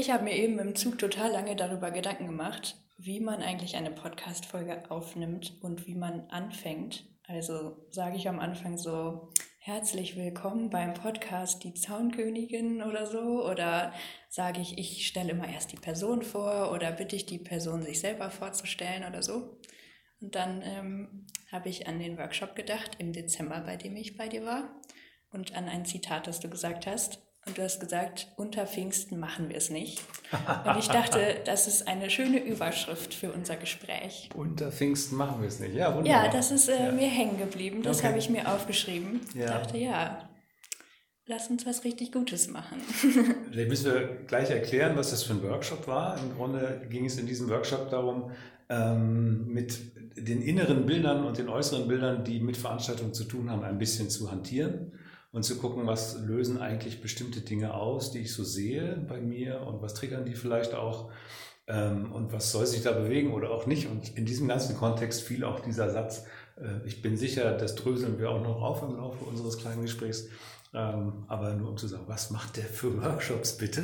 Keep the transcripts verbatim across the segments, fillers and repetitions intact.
ich habe mir eben im Zug total lange darüber Gedanken gemacht, wie man eigentlich eine Podcast-Folge aufnimmt und wie man anfängt. Also sage ich am Anfang so, herzlich willkommen beim Podcast Die Zaunkönigin oder so, oder sage ich, ich stelle immer erst die Person vor oder bitte ich die Person, sich selber vorzustellen oder so. Und dann ähm, habe ich an den Workshop gedacht im Dezember, bei dem ich bei dir war, und an ein Zitat, das du gesagt hast. Und du hast gesagt, unter Pfingsten machen wir es nicht. Und ich dachte, das ist eine schöne Überschrift für unser Gespräch. Unter Pfingsten machen wir es nicht. Ja, wunderbar. Ja, das ist äh, ja. mir hängen geblieben. Das Okay. habe ich mir aufgeschrieben. Ich Ja. dachte, ja, lass uns was richtig Gutes machen. Vielleicht müssen wir gleich erklären, was das für ein Workshop war. Im Grunde ging es in diesem Workshop darum, ähm, mit den inneren Bildern und den äußeren Bildern, die mit Veranstaltungen zu tun haben, ein bisschen zu hantieren. Und zu gucken, was lösen eigentlich bestimmte Dinge aus, die ich so sehe bei mir und was triggern die vielleicht auch ähm, und was soll sich da bewegen oder auch nicht. Und in diesem ganzen Kontext fiel auch dieser Satz, äh, ich bin sicher, das dröseln wir auch noch auf im Laufe unseres kleinen Gesprächs, ähm, aber nur um zu sagen, was macht der für Workshops bitte?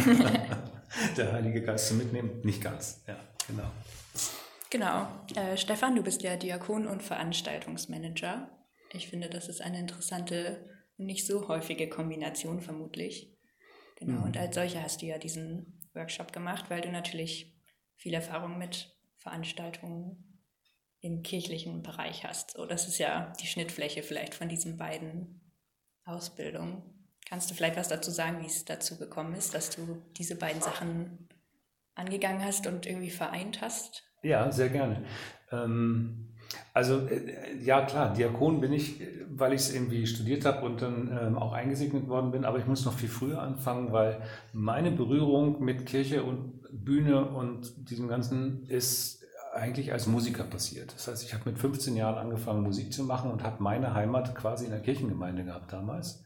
Der Heilige Geist zu mitnehmen? Nicht ganz, ja, genau. Genau. Äh, Stefan, du bist ja Diakon und Veranstaltungsmanager. Ich finde, das ist eine interessante nicht so häufige Kombination vermutlich. Genau, mhm. Und als solcher hast du ja diesen Workshop gemacht, weil du natürlich viel Erfahrung mit Veranstaltungen im kirchlichen Bereich hast. So, das ist ja die Schnittfläche vielleicht von diesen beiden Ausbildungen. Kannst du vielleicht was dazu sagen, wie es dazu gekommen ist, dass du diese beiden Sachen angegangen hast und irgendwie vereint hast? Ja, sehr gerne. Ähm Also ja klar, Diakon bin ich, weil ich es irgendwie studiert habe und dann ähm, auch eingesegnet worden bin, aber ich muss noch viel früher anfangen, weil meine Berührung mit Kirche und Bühne und diesem Ganzen ist eigentlich als Musiker passiert. Das heißt, ich habe mit fünfzehn Jahren angefangen, Musik zu machen und habe meine Heimat quasi in der Kirchengemeinde gehabt damals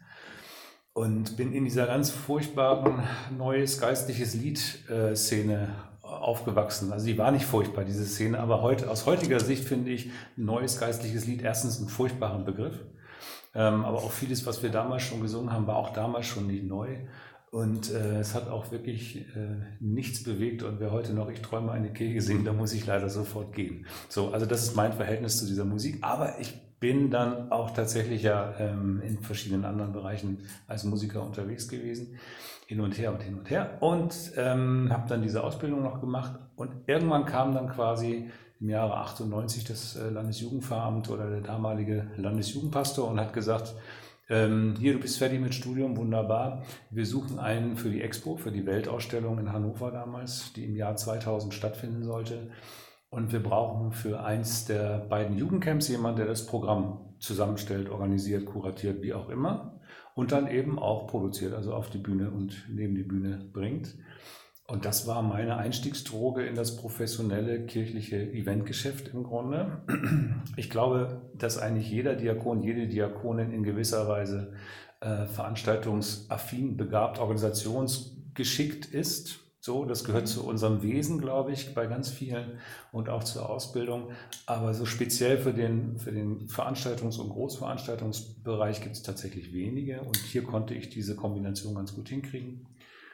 und bin in dieser ganz furchtbaren neues geistliches Lied-Szene aufgewachsen. Also die war nicht furchtbar, diese Szene, aber heute, aus heutiger Sicht finde ich neues geistliches Lied erstens einen furchtbaren Begriff, ähm, aber auch vieles, was wir damals schon gesungen haben, war auch damals schon nicht neu und äh, es hat auch wirklich äh, nichts bewegt und wer heute noch Ich träume eine Kirche singt, da muss ich leider sofort gehen. So, also das ist mein Verhältnis zu dieser Musik, aber ich bin dann auch tatsächlich ja ähm, in verschiedenen anderen Bereichen als Musiker unterwegs gewesen. Hin und her und hin und her und ähm, habe dann diese Ausbildung noch gemacht und irgendwann kam dann quasi im Jahre achtundneunzig das äh, Landesjugendpfarramt oder der damalige Landesjugendpastor und hat gesagt, ähm, hier, du bist fertig mit Studium, wunderbar, wir suchen einen für die Expo, für die Weltausstellung in Hannover damals, die im Jahr zweitausend stattfinden sollte und wir brauchen für eins der beiden Jugendcamps jemanden, der das Programm zusammenstellt, organisiert, kuratiert, wie auch immer. Und dann eben auch produziert, also auf die Bühne und neben die Bühne bringt. Und das war meine Einstiegsdroge in das professionelle kirchliche Eventgeschäft im Grunde. Ich glaube, dass eigentlich jeder Diakon, jede Diakonin in gewisser Weise äh, veranstaltungsaffin, begabt, organisationsgeschickt ist. So, das gehört zu unserem Wesen, glaube ich, bei ganz vielen und auch zur Ausbildung. Aber so speziell für den, für den Veranstaltungs- und Großveranstaltungsbereich gibt es tatsächlich wenige. Und hier konnte ich diese Kombination ganz gut hinkriegen.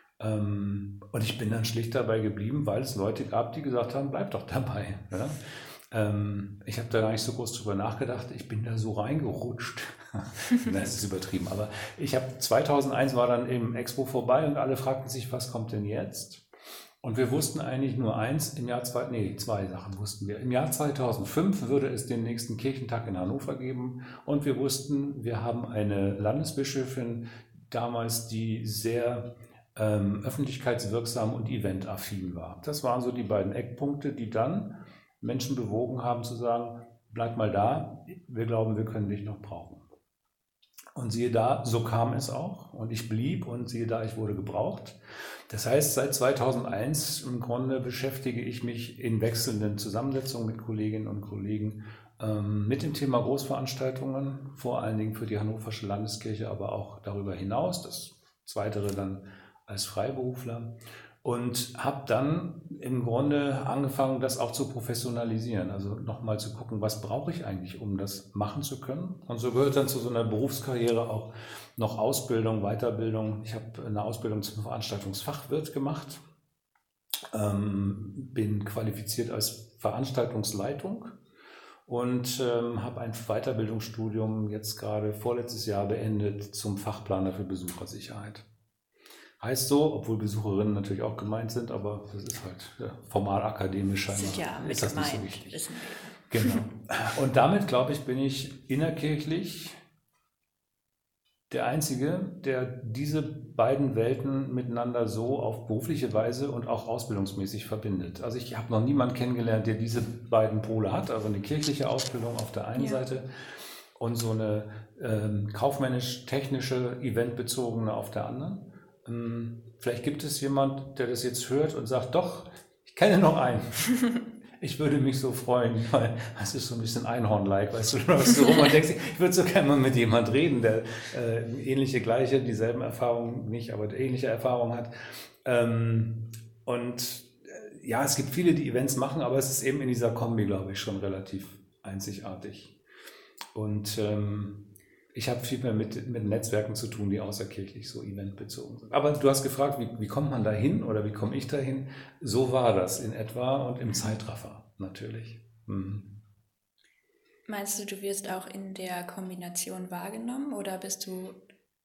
Und ich bin dann schlicht dabei geblieben, weil es Leute gab, die gesagt haben, bleib doch dabei. Ja? Ich habe da gar nicht so groß drüber nachgedacht. Ich bin da so reingerutscht. Das ist übertrieben. Aber ich habe zweitausendeins war dann im Expo vorbei und alle fragten sich, was kommt denn jetzt? Und wir wussten eigentlich nur eins, im Jahr zwei, nee, zwei Sachen wussten wir. Im Jahr zweitausendfünf würde es den nächsten Kirchentag in Hannover geben. Und wir wussten, wir haben eine Landesbischöfin damals, die sehr ähm, öffentlichkeitswirksam und eventaffin war. Das waren so die beiden Eckpunkte, die dann Menschen bewogen haben zu sagen, bleib mal da, wir glauben, wir können dich noch brauchen. Und siehe da, so kam es auch und ich blieb und siehe da, ich wurde gebraucht. Das heißt, seit zweitausendeins im Grunde beschäftige ich mich in wechselnden Zusammensetzungen mit Kolleginnen und Kollegen ähm, mit dem Thema Großveranstaltungen, vor allen Dingen für die Hannoversche Landeskirche, aber auch darüber hinaus, das Zweitere dann als Freiberufler. Und habe dann im Grunde angefangen, das auch zu professionalisieren, also nochmal zu gucken, was brauche ich eigentlich, um das machen zu können. Und so gehört dann zu so einer Berufskarriere auch noch Ausbildung, Weiterbildung. Ich habe eine Ausbildung zum Veranstaltungsfachwirt gemacht, ähm, bin qualifiziert als Veranstaltungsleitung und ähm, habe ein Weiterbildungsstudium jetzt gerade vorletztes Jahr beendet zum Fachplaner für Besuchersicherheit. Heißt so, obwohl Besucherinnen natürlich auch gemeint sind, aber das ist halt ja, formal akademisch scheinbar. Sind ja mit ist das gemeint, nicht so wichtig. wissen wir. Genau. Und damit, glaube ich, bin ich innerkirchlich der Einzige, der diese beiden Welten miteinander so auf berufliche Weise und auch ausbildungsmäßig verbindet. Also ich habe noch niemanden kennengelernt, der diese beiden Pole hat, also eine kirchliche Ausbildung auf der einen Ja. Seite und so eine ähm, kaufmännisch-technische, eventbezogene auf der anderen. Ähm, vielleicht gibt es jemand, der das jetzt hört und sagt, doch, ich kenne noch einen. Ich würde mich so freuen, weil das ist so ein bisschen Einhorn-like, weißt du, du läufst so rum und denkst, ich würde so gerne mal mit jemand reden, der äh, ähnliche, gleiche, dieselben Erfahrungen nicht, aber ähnliche Erfahrungen hat. Ähm, und äh, ja, es gibt viele, die Events machen, aber es ist eben in dieser Kombi, glaube ich, schon relativ einzigartig. Und ähm, ich habe viel mehr mit, mit Netzwerken zu tun, die außerkirchlich so eventbezogen sind. Aber du hast gefragt, wie, wie kommt man da hin oder wie komme ich da hin? So war das in etwa und im Zeitraffer natürlich. Mhm. Meinst du, du wirst auch in der Kombination wahrgenommen oder bist du,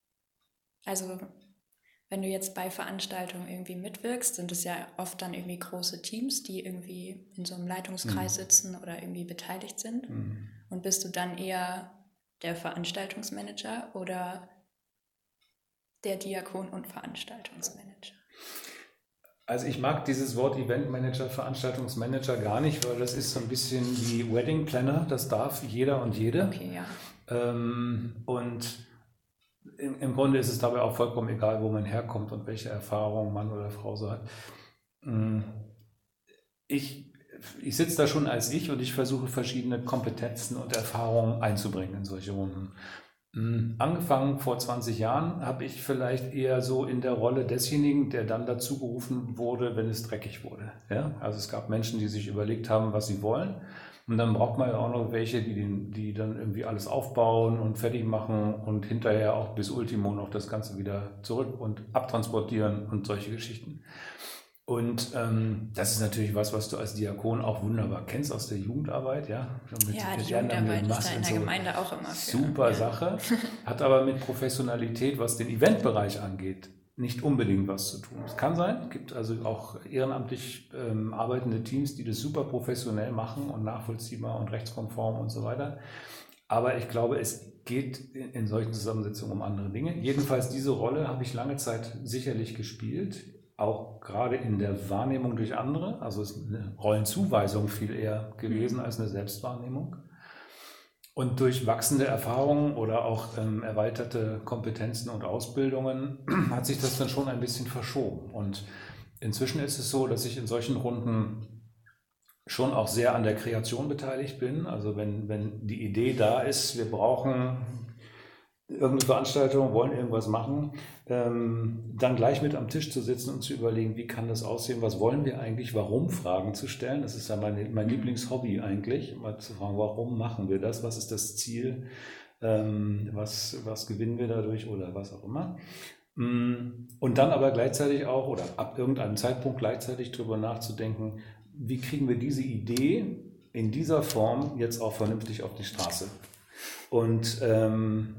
also wenn du jetzt bei Veranstaltungen irgendwie mitwirkst, sind es ja oft dann irgendwie große Teams, die irgendwie in so einem Leitungskreis Mhm. sitzen oder irgendwie beteiligt sind. Mhm. Und bist du dann eher der Veranstaltungsmanager oder der Diakon und Veranstaltungsmanager? Also ich mag dieses Wort Eventmanager, Veranstaltungsmanager gar nicht, weil das ist so ein bisschen wie Wedding Planner, das darf jeder und jede. Okay, ja. Ähm, und im, im Grunde ist es dabei auch vollkommen egal, wo man herkommt und welche Erfahrungen Mann oder Frau so hat. Mm, Ich, ich sitze da schon als ich und ich versuche verschiedene Kompetenzen und Erfahrungen einzubringen in solche Runden. Mm, Angefangen vor zwanzig Jahren habe ich vielleicht eher so in der Rolle desjenigen, der dann dazu gerufen wurde, wenn es dreckig wurde. Ja? Also es gab Menschen, die sich überlegt haben, was sie wollen. Und dann braucht man ja auch noch welche, die, den, die dann irgendwie alles aufbauen und fertig machen und hinterher auch bis Ultimo noch das Ganze wieder zurück und abtransportieren und solche Geschichten. Und ähm, das ist natürlich was, was du als Diakon auch wunderbar kennst aus der Jugendarbeit, ja. Mit, Ja, die mit Ehrenamtlichen Jugendarbeit ist machst da in und der so. Gemeinde auch immer für. Super Ja. Sache, hat aber mit Professionalität, was den Eventbereich angeht, nicht unbedingt was zu tun. Es kann sein, es gibt also auch ehrenamtlich ähm, arbeitende Teams, die das super professionell machen und nachvollziehbar und rechtskonform und so weiter. Aber ich glaube, es geht in, in solchen Zusammensetzungen um andere Dinge. Jedenfalls diese Rolle habe ich lange Zeit sicherlich gespielt, auch gerade in der Wahrnehmung durch andere. Also es ist eine Rollenzuweisung viel eher gewesen als eine Selbstwahrnehmung. Und durch wachsende Erfahrungen oder auch ähm, erweiterte Kompetenzen und Ausbildungen hat sich das dann schon ein bisschen verschoben. Und inzwischen ist es so, dass ich in solchen Runden schon auch sehr an der Kreation beteiligt bin. Also wenn, wenn die Idee da ist, wir brauchen irgendeine Veranstaltung, wollen irgendwas machen, ähm, dann gleich mit am Tisch zu sitzen und zu überlegen, wie kann das aussehen, was wollen wir eigentlich, warum Fragen zu stellen. Das ist ja mein, mein Lieblingshobby eigentlich, mal zu fragen, warum machen wir das, was ist das Ziel, ähm, was, was gewinnen wir dadurch oder was auch immer. Und dann aber gleichzeitig auch oder ab irgendeinem Zeitpunkt gleichzeitig darüber nachzudenken, wie kriegen wir diese Idee in dieser Form jetzt auch vernünftig auf die Straße. Und ähm,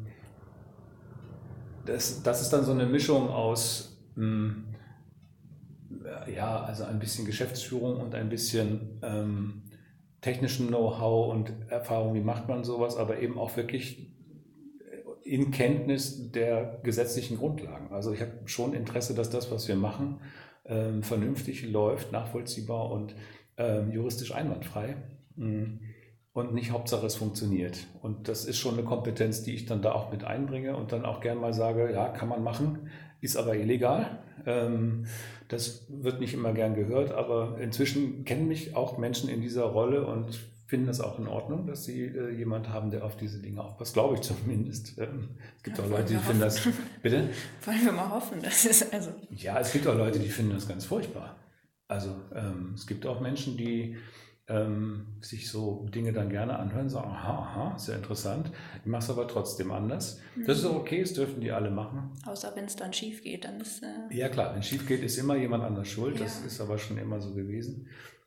Das, das ist dann so eine Mischung aus, mh, ja, also ein bisschen Geschäftsführung und ein bisschen ähm, technischem Know-how und Erfahrung, wie macht man sowas, aber eben auch wirklich in Kenntnis der gesetzlichen Grundlagen. Also ich habe schon Interesse, dass das, was wir machen, ähm, vernünftig läuft, nachvollziehbar und ähm, juristisch einwandfrei. Mh. Und nicht Hauptsache es funktioniert. Und das ist schon eine Kompetenz, die ich dann da auch mit einbringe und dann auch gern mal sage, ja, kann man machen, ist aber illegal. Ähm, das wird nicht immer gern gehört, aber inzwischen kennen mich auch Menschen in dieser Rolle und finden das auch in Ordnung, dass sie äh, jemand haben, der auf diese Dinge aufpasst, glaube ich zumindest. Ähm, es gibt Ja, auch wollen Leute, die wir finden hoffen. das, bitte? Wollen wir mal hoffen, dass es also. Ja, es gibt auch Leute, die finden das ganz furchtbar. Also ähm, es gibt auch Menschen, die ähm, sich so Dinge dann gerne anhören, sagen, aha, aha, sehr interessant. Ich mache es aber trotzdem anders. Mhm. Das ist auch okay, das dürfen die alle machen. Außer wenn es dann schief geht, dann ist... Äh ja klar, wenn es schief geht, ist immer jemand anders schuld. Ja. Das ist aber schon immer so gewesen.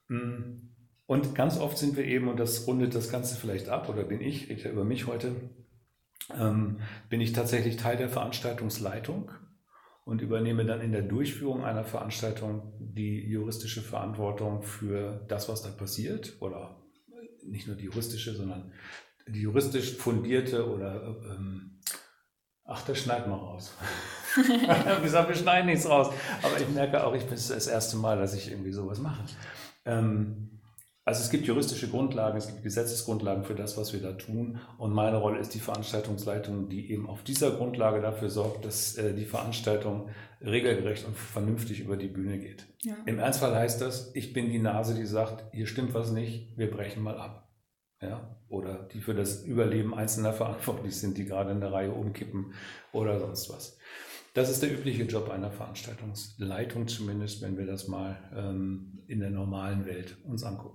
Und ganz oft sind wir eben, und das rundet das Ganze vielleicht ab, oder bin ich, rede ja über mich heute, ähm, bin ich tatsächlich Teil der Veranstaltungsleitung und übernehme dann in der Durchführung einer Veranstaltung die juristische Verantwortung für das, was da passiert, oder nicht nur die juristische, sondern die juristisch fundierte oder ähm, ach, das schneiden wir raus. Ich sage, wir schneiden nichts raus. Aber ich merke auch, ich bin das erste Mal, dass ich irgendwie sowas mache. Ähm, Also es gibt juristische Grundlagen, es gibt Gesetzesgrundlagen für das, was wir da tun. Und meine Rolle ist die Veranstaltungsleitung, die eben auf dieser Grundlage dafür sorgt, dass äh, die Veranstaltung regelgerecht und vernünftig über die Bühne geht. Ja. Im Ernstfall heißt das, ich bin die Nase, die sagt, hier stimmt was nicht, wir brechen mal ab. Ja? Oder die für das Überleben Einzelner verantwortlich sind, die gerade in der Reihe umkippen oder sonst was. Das ist der übliche Job einer Veranstaltungsleitung, zumindest wenn wir das mal ähm, in der normalen Welt uns angucken.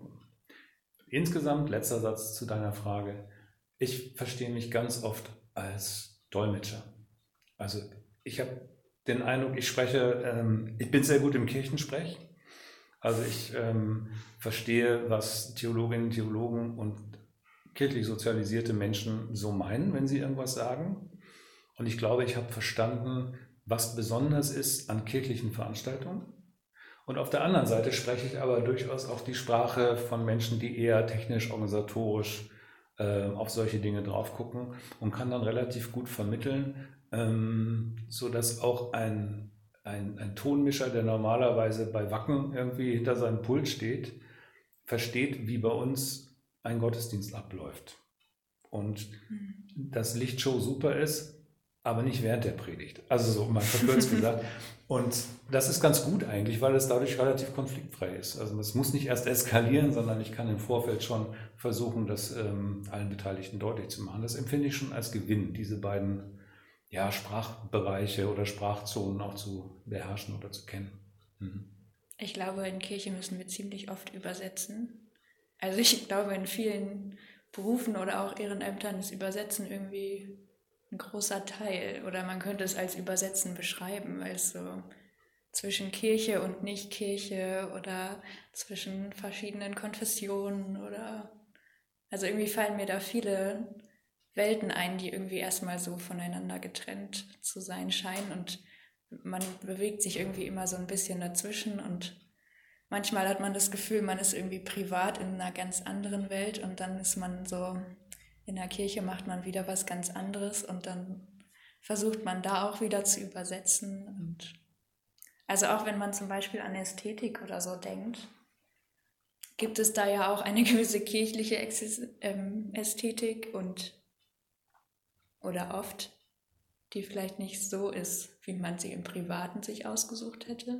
Insgesamt, letzter Satz zu deiner Frage, ich verstehe mich ganz oft als Dolmetscher. Also ich habe den Eindruck, ich spreche, ähm, ich bin sehr gut im Kirchensprech. Also ich ähm, verstehe, was Theologinnen, Theologen und kirchlich sozialisierte Menschen so meinen, wenn sie irgendwas sagen. Und ich glaube, ich habe verstanden, was besonders ist an kirchlichen Veranstaltungen. Und auf der anderen Seite spreche ich aber durchaus auch die Sprache von Menschen, die eher technisch, organisatorisch äh, auf solche Dinge drauf gucken und kann dann relativ gut vermitteln, ähm, sodass auch ein, ein, ein Tonmischer, der normalerweise bei Wacken irgendwie hinter seinem Pult steht, versteht, wie bei uns ein Gottesdienst abläuft. Und dass Lichtshow super ist, aber nicht während der Predigt. Also so mal verkürzt gesagt. Und das ist ganz gut eigentlich, weil es dadurch relativ konfliktfrei ist. Also es muss nicht erst eskalieren, sondern ich kann im Vorfeld schon versuchen, das ähm, allen Beteiligten deutlich zu machen. Das empfinde ich schon als Gewinn, diese beiden ja, Sprachbereiche oder Sprachzonen auch zu beherrschen oder zu kennen. Mhm. Ich glaube, in Kirche müssen wir ziemlich oft übersetzen. Also ich glaube, in vielen Berufen oder auch Ehrenämtern ist Übersetzen irgendwie ein großer Teil, oder man könnte es als Übersetzen beschreiben, weil es so zwischen Kirche und Nicht-Kirche oder zwischen verschiedenen Konfessionen oder, also irgendwie fallen mir da viele Welten ein, die irgendwie erstmal so voneinander getrennt zu sein scheinen, und man bewegt sich irgendwie immer so ein bisschen dazwischen, und manchmal hat man das Gefühl, man ist irgendwie privat in einer ganz anderen Welt, und dann ist man so, in der Kirche macht man wieder was ganz anderes, und dann versucht man da auch wieder zu übersetzen. Und also auch wenn man zum Beispiel an Ästhetik oder so denkt, gibt es da ja auch eine gewisse kirchliche Ästhetik und oder oft, die vielleicht nicht so ist, wie man sie im Privaten sich ausgesucht hätte.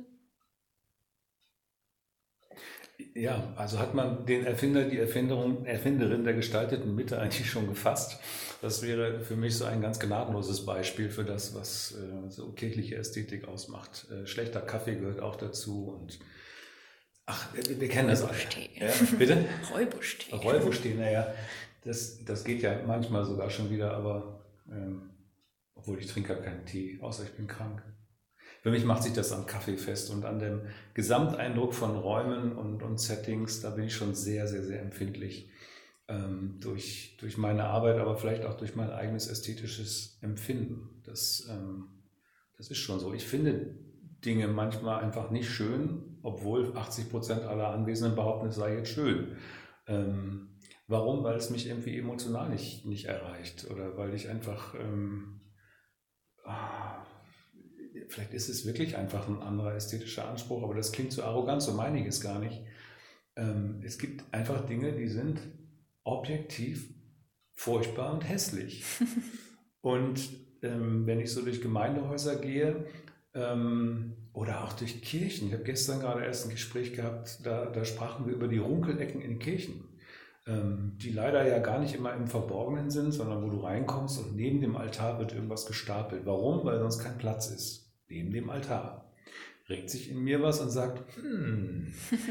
Ja, also hat man den Erfinder, die Erfinderin, Erfinderin der gestalteten Mitte eigentlich schon gefasst. Das wäre für mich so ein ganz gnadenloses Beispiel für das, was äh, so kirchliche Ästhetik ausmacht. Äh, schlechter Kaffee gehört auch dazu, und ach, wir, wir kennen das alle. Ja, bitte? Räubusch-Tee. Räubusch-Tee, naja, das, das geht ja manchmal sogar schon wieder, aber ähm, obwohl ich trinke ja keinen Tee, außer ich bin krank. Für mich macht sich das am Kaffee fest und an dem Gesamteindruck von Räumen und, und Settings, da bin ich schon sehr, sehr, sehr empfindlich ähm, durch, durch meine Arbeit, aber vielleicht auch durch mein eigenes ästhetisches Empfinden. Das, ähm, das ist schon so. Ich finde Dinge manchmal einfach nicht schön, obwohl achtzig Prozent aller Anwesenden behaupten, es sei jetzt schön. Ähm, warum? Weil es mich irgendwie emotional nicht, nicht erreicht, oder weil ich einfach... Ähm, ah, vielleicht ist es wirklich einfach ein anderer ästhetischer Anspruch, aber das klingt so arrogant, so meine ich es gar nicht. Ähm, es gibt einfach Dinge, die sind objektiv furchtbar und hässlich. Und ähm, wenn ich so durch Gemeindehäuser gehe ähm, oder auch durch Kirchen, ich habe gestern gerade erst ein Gespräch gehabt, da, da sprachen wir über die Runkelecken in Kirchen, ähm, die leider ja gar nicht immer im Verborgenen sind, sondern wo du reinkommst und neben dem Altar wird irgendwas gestapelt. Warum? Weil sonst kein Platz ist. Neben dem Altar. Regt sich in mir was und sagt, hm,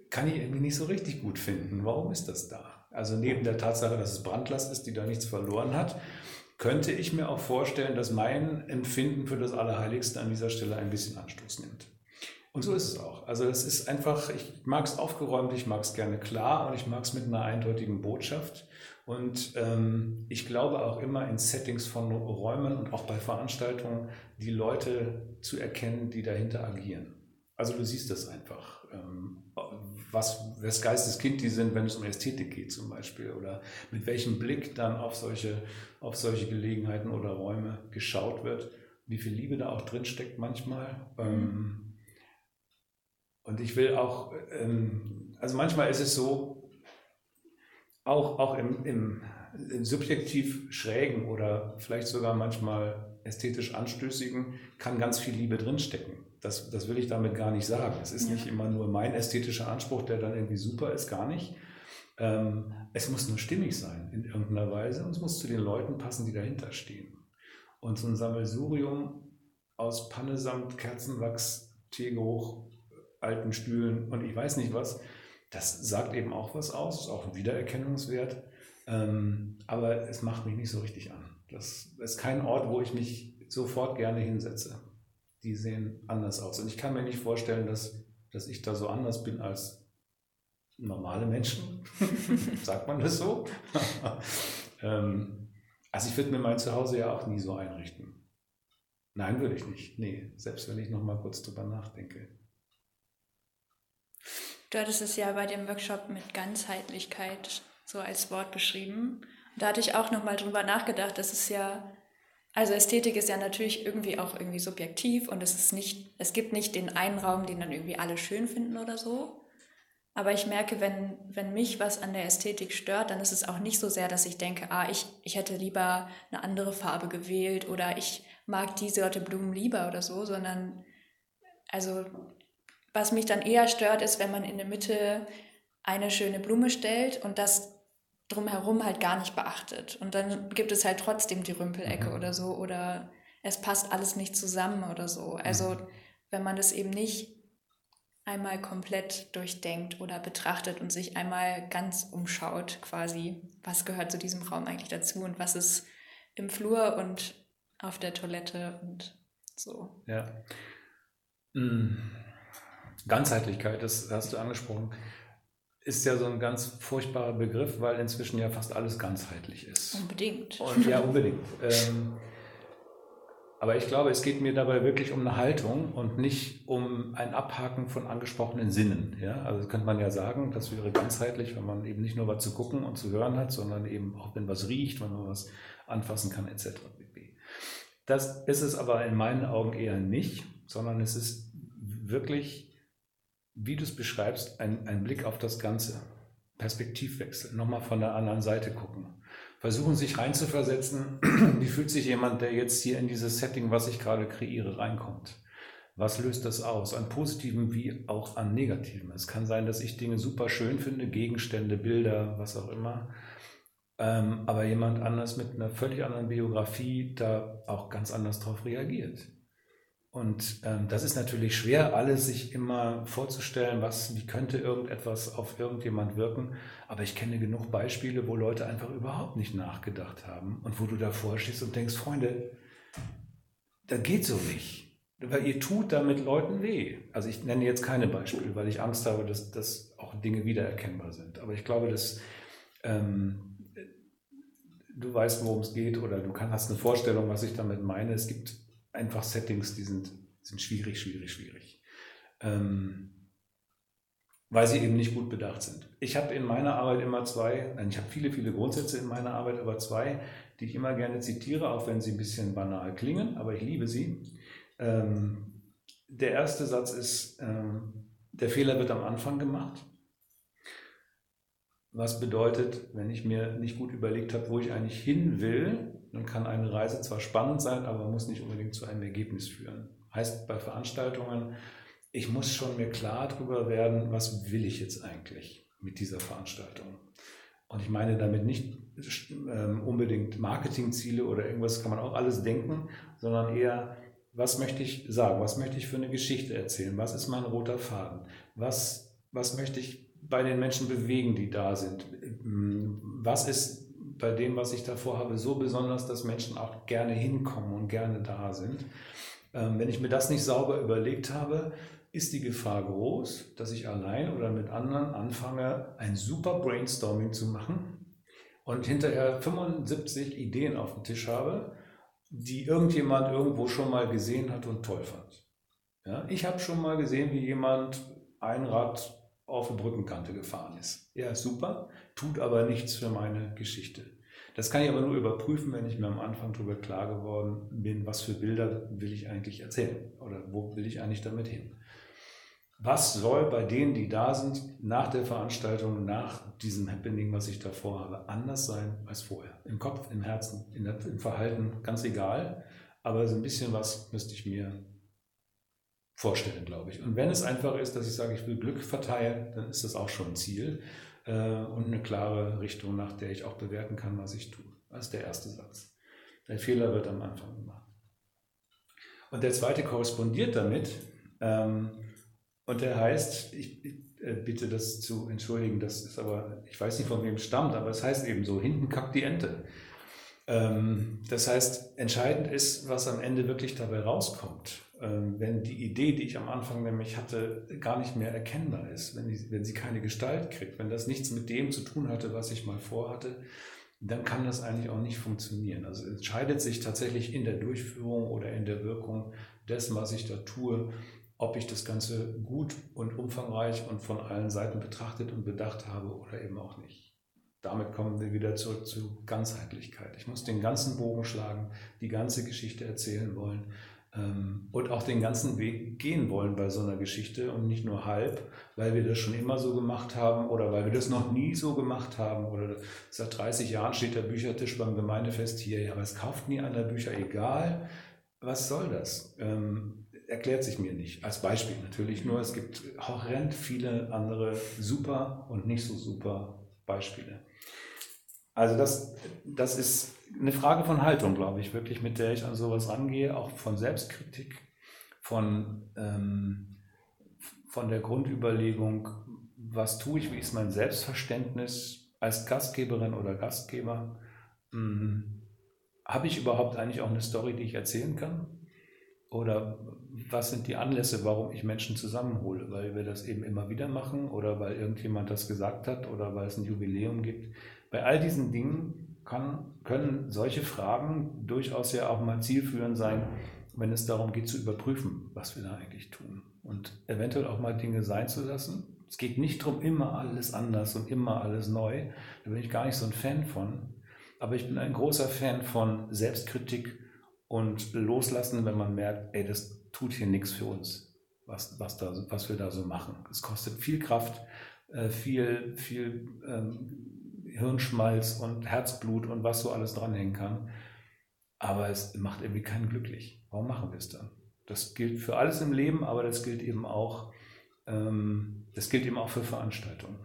kann ich irgendwie nicht so richtig gut finden. Warum ist das da? Also neben der Tatsache, dass es Brandlast ist, die da nichts verloren hat, könnte ich mir auch vorstellen, dass mein Empfinden für das Allerheiligste an dieser Stelle ein bisschen Anstoß nimmt. Und so ist es auch. Also es ist einfach, ich mag es aufgeräumt, ich mag es gerne klar und ich mag es mit einer eindeutigen Botschaft. Und ähm, ich glaube auch immer in Settings von Räumen und auch bei Veranstaltungen die Leute zu erkennen, die dahinter agieren. Also du siehst das einfach, ähm, was, wes Geistes Kind die sind, wenn es um Ästhetik geht zum Beispiel, oder mit welchem Blick dann auf solche, auf solche Gelegenheiten oder Räume geschaut wird, wie viel Liebe da auch drin steckt manchmal. Ähm, und ich will auch, ähm, also manchmal ist es so, auch, auch im, im, im subjektiv Schrägen oder vielleicht sogar manchmal ästhetisch Anstößigen kann ganz viel Liebe drinstecken. Das, das will ich damit gar nicht sagen. Es ist ja. nicht immer nur mein ästhetischer Anspruch, der dann irgendwie super ist, gar nicht. Ähm, es muss nur stimmig sein in irgendeiner Weise und es muss zu den Leuten passen, die dahinter stehen. Und so ein Sammelsurium aus Pannesamt, Kerzenwachs, Teegeruch, alten Stühlen und ich weiß nicht was, das sagt eben auch was aus, ist auch ein Wiedererkennungswert, ähm, aber es macht mich nicht so richtig an. Das ist kein Ort, wo ich mich sofort gerne hinsetze. Die sehen anders aus. Und ich kann mir nicht vorstellen, dass, dass ich da so anders bin als normale Menschen. Sagt man das so? ähm, also ich würde mir mein Zuhause ja auch nie so einrichten. Nein, würde ich nicht. Nee, selbst wenn ich noch mal kurz drüber nachdenke. Du hattest es ja bei dem Workshop mit Ganzheitlichkeit so als Wort beschrieben. Da hatte ich auch noch mal drüber nachgedacht, dass es ja, also Ästhetik ist ja natürlich irgendwie auch irgendwie subjektiv und es ist nicht, es gibt nicht den einen Raum, den dann irgendwie alle schön finden oder so. Aber ich merke, wenn, wenn mich was an der Ästhetik stört, dann ist es auch nicht so sehr, dass ich denke, ah, ich, ich hätte lieber eine andere Farbe gewählt oder ich mag die Sorte Blumen lieber oder so, sondern also was mich dann eher stört, ist, wenn man in der Mitte eine schöne Blume stellt und das drumherum halt gar nicht beachtet. Und dann gibt es halt trotzdem die Rümpelecke mhm. oder so oder es passt alles nicht zusammen oder so. Also wenn man das eben nicht einmal komplett durchdenkt oder betrachtet und sich einmal ganz umschaut quasi, was gehört zu diesem Raum eigentlich dazu und was ist im Flur und auf der Toilette und so. Ja. Mhm. Ganzheitlichkeit, das hast du angesprochen, ist ja so ein ganz furchtbarer Begriff, weil inzwischen ja fast alles ganzheitlich ist. Unbedingt. Und ja, unbedingt. ähm, aber ich glaube, es geht mir dabei wirklich um eine Haltung und nicht um ein Abhaken von angesprochenen Sinnen. Ja? Also das könnte man ja sagen, das wäre ganzheitlich, wenn man eben nicht nur was zu gucken und zu hören hat, sondern eben auch, wenn was riecht, wenn man was anfassen kann, et cetera. Das ist es aber in meinen Augen eher nicht, sondern es ist wirklich, wie du es beschreibst, ein, ein Blick auf das Ganze. Perspektivwechsel, nochmal von der anderen Seite gucken. Versuchen sich reinzuversetzen, wie fühlt sich jemand, der jetzt hier in dieses Setting, was ich gerade kreiere, reinkommt. Was löst das aus? An Positiven wie auch an Negativen. Es kann sein, dass ich Dinge super schön finde, Gegenstände, Bilder, was auch immer. Ähm, aber jemand anders mit einer völlig anderen Biografie da auch ganz anders drauf reagiert. Und ähm, das ist natürlich schwer, alles sich immer vorzustellen, was, wie könnte irgendetwas auf irgendjemand wirken. Aber ich kenne genug Beispiele, wo Leute einfach überhaupt nicht nachgedacht haben und wo du davor stehst und denkst, Freunde, das geht so nicht. Weil ihr tut damit Leuten weh. Also ich nenne jetzt keine Beispiele, weil ich Angst habe, dass, dass auch Dinge wiedererkennbar sind. Aber ich glaube, dass ähm, du weißt, worum es geht oder du kann, hast eine Vorstellung, was ich damit meine. Es gibt einfach Settings, die sind, sind schwierig, schwierig, schwierig. Ähm, weil sie eben nicht gut bedacht sind. Ich habe in meiner Arbeit immer zwei, nein, ich habe viele, viele Grundsätze in meiner Arbeit, aber zwei, die ich immer gerne zitiere, auch wenn sie ein bisschen banal klingen, aber ich liebe sie. Ähm, der erste Satz ist, ähm, der Fehler wird am Anfang gemacht. Was bedeutet, wenn ich mir nicht gut überlegt habe, wo ich eigentlich hin will, dann kann eine Reise zwar spannend sein, aber muss nicht unbedingt zu einem Ergebnis führen. Heißt bei Veranstaltungen, ich muss schon mir klar darüber werden, was will ich jetzt eigentlich mit dieser Veranstaltung. Und ich meine damit nicht ähm, unbedingt Marketingziele oder irgendwas, kann man auch alles denken, sondern eher, was möchte ich sagen, was möchte ich für eine Geschichte erzählen, was ist mein roter Faden, was was möchte ich bei den Menschen bewegen, die da sind? Was ist bei dem, was ich da vorhabe, so besonders, dass Menschen auch gerne hinkommen und gerne da sind? Wenn ich mir das nicht sauber überlegt habe, ist die Gefahr groß, dass ich allein oder mit anderen anfange, ein super Brainstorming zu machen und hinterher fünfundsiebzig Ideen auf dem Tisch habe, die irgendjemand irgendwo schon mal gesehen hat und toll fand. Ja, ich habe schon mal gesehen, wie jemand ein Rad auf eine Brückenkante gefahren ist. Ja, super, tut aber nichts für meine Geschichte. Das kann ich aber nur überprüfen, wenn ich mir am Anfang darüber klar geworden bin, was für Bilder will ich eigentlich erzählen oder wo will ich eigentlich damit hin. Was soll bei denen, die da sind, nach der Veranstaltung, nach diesem Happening, was ich davor habe, anders sein als vorher? Im Kopf, im Herzen, in der, im Verhalten, ganz egal. Aber so ein bisschen was müsste ich mir vorstellen, glaube ich. Und wenn es einfach ist, dass ich sage, ich will Glück verteilen, dann ist das auch schon ein Ziel äh, und eine klare Richtung, nach der ich auch bewerten kann, was ich tue. Das ist der erste Satz. Der Fehler wird am Anfang gemacht. Und der zweite korrespondiert damit, ähm, und der heißt, ich äh, bitte das zu entschuldigen, das ist aber, ich weiß nicht, von wem es stammt, aber es heißt eben so, hinten kackt die Ente. Ähm, das heißt, entscheidend ist, was am Ende wirklich dabei rauskommt. Ähm, wenn die Idee, die ich am Anfang nämlich hatte, gar nicht mehr erkennbar ist, wenn, die, wenn sie keine Gestalt kriegt, wenn das nichts mit dem zu tun hatte, was ich mal vorhatte, dann kann das eigentlich auch nicht funktionieren. Also es entscheidet sich tatsächlich in der Durchführung oder in der Wirkung dessen, was ich da tue, ob ich das Ganze gut und umfangreich und von allen Seiten betrachtet und bedacht habe oder eben auch nicht. Damit kommen wir wieder zurück zu Ganzheitlichkeit. Ich muss den ganzen Bogen schlagen, die ganze Geschichte erzählen wollen ähm, und auch den ganzen Weg gehen wollen bei so einer Geschichte und nicht nur halb, weil wir das schon immer so gemacht haben oder weil wir das noch nie so gemacht haben oder seit dreißig Jahren steht der Büchertisch beim Gemeindefest hier, ja, aber es kauft nie einer Bücher, egal, was soll das? Ähm, erklärt sich mir nicht. Als Beispiel natürlich nur, es gibt horrend viele andere super und nicht so super Beispiele. Also das, das ist eine Frage von Haltung, glaube ich, wirklich, mit der ich an sowas rangehe, auch von Selbstkritik, von, ähm, von der Grundüberlegung, was tue ich, wie ist mein Selbstverständnis als Gastgeberin oder Gastgeber? Hm, habe ich überhaupt eigentlich auch eine Story, die ich erzählen kann? Oder was sind die Anlässe, warum ich Menschen zusammenhole? Weil wir das eben immer wieder machen oder weil irgendjemand das gesagt hat oder weil es ein Jubiläum gibt. Bei all diesen Dingen kann, können solche Fragen durchaus ja auch mal zielführend sein, wenn es darum geht zu überprüfen, was wir da eigentlich tun. Und eventuell auch mal Dinge sein zu lassen. Es geht nicht darum, immer alles anders und immer alles neu. Da bin ich gar nicht so ein Fan von. Aber ich bin ein großer Fan von Selbstkritik und loslassen, wenn man merkt, ey, das tut hier nichts für uns, was, was, da, was wir da so machen. Es kostet viel Kraft, äh, viel, viel ähm, Hirnschmalz und Herzblut und was so alles dranhängen kann. Aber es macht irgendwie keinen glücklich. Warum machen wir es dann? Das gilt für alles im Leben, aber das gilt eben auch, ähm, das gilt eben auch für Veranstaltungen.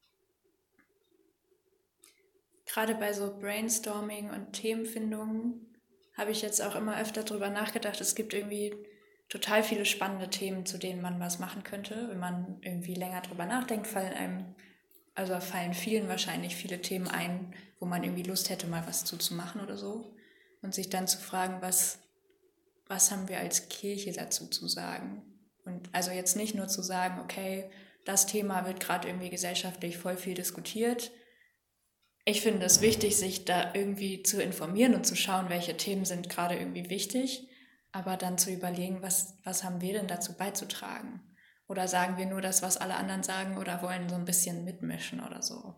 Gerade bei so Brainstorming und Themenfindungen habe ich jetzt auch immer öfter darüber nachgedacht, es gibt irgendwie total viele spannende Themen, zu denen man was machen könnte. Wenn man irgendwie länger drüber nachdenkt, fallen einem, also fallen vielen wahrscheinlich viele Themen ein, wo man irgendwie Lust hätte, mal was zuzumachen oder so. Und sich dann zu fragen, was, was haben wir als Kirche dazu zu sagen? Und also jetzt nicht nur zu sagen, okay, das Thema wird gerade irgendwie gesellschaftlich voll viel diskutiert. Ich finde es wichtig, sich da irgendwie zu informieren und zu schauen, welche Themen sind gerade irgendwie wichtig, aber dann zu überlegen, was, was haben wir denn dazu beizutragen? Oder sagen wir nur das, was alle anderen sagen oder wollen so ein bisschen mitmischen oder so?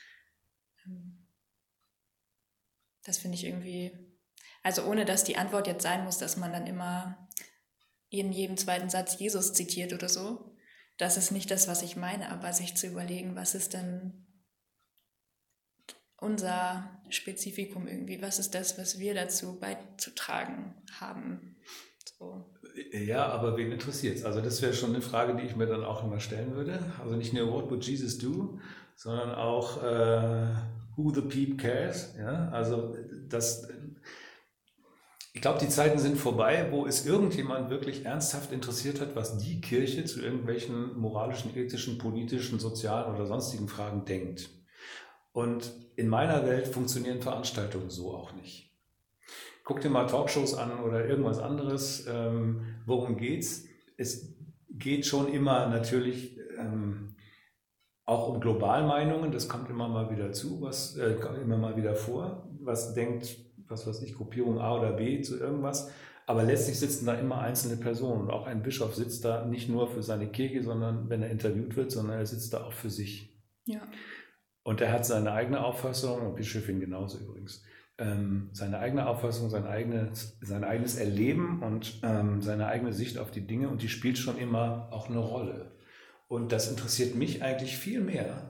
Das finde ich irgendwie, also ohne dass die Antwort jetzt sein muss, dass man dann immer in jedem zweiten Satz Jesus zitiert oder so. Das ist nicht das, was ich meine, aber sich zu überlegen, was ist denn unser Spezifikum irgendwie, was ist das, was wir dazu beizutragen haben? So. Ja, aber wen interessiert es? Also das wäre schon eine Frage, die ich mir dann auch immer stellen würde. Also nicht nur What would Jesus do, sondern auch äh, Who the Peep cares? Ja? Also das, Ich glaube, die Zeiten sind vorbei, wo es irgendjemand wirklich ernsthaft interessiert hat, was die Kirche zu irgendwelchen moralischen, ethischen, politischen, sozialen oder sonstigen Fragen denkt. Und in meiner Welt funktionieren Veranstaltungen so auch nicht. Guck dir mal Talkshows an oder irgendwas anderes. Ähm, worum geht's? Es geht schon immer natürlich ähm, auch um Globalmeinungen. Das kommt immer mal wieder zu, was äh, kommt immer mal wieder vor. Was denkt, was weiß ich, Gruppierung A oder B zu irgendwas. Aber letztlich sitzen da immer einzelne Personen. Und auch ein Bischof sitzt da nicht nur für seine Kirche, sondern wenn er interviewt wird, sondern er sitzt da auch für sich. Ja. Und er hat seine eigene Auffassung, und Bischöfin genauso übrigens, ähm, seine eigene Auffassung, sein eigenes, sein eigenes Erleben und ähm, seine eigene Sicht auf die Dinge, und die spielt schon immer auch eine Rolle. Und das interessiert mich eigentlich viel mehr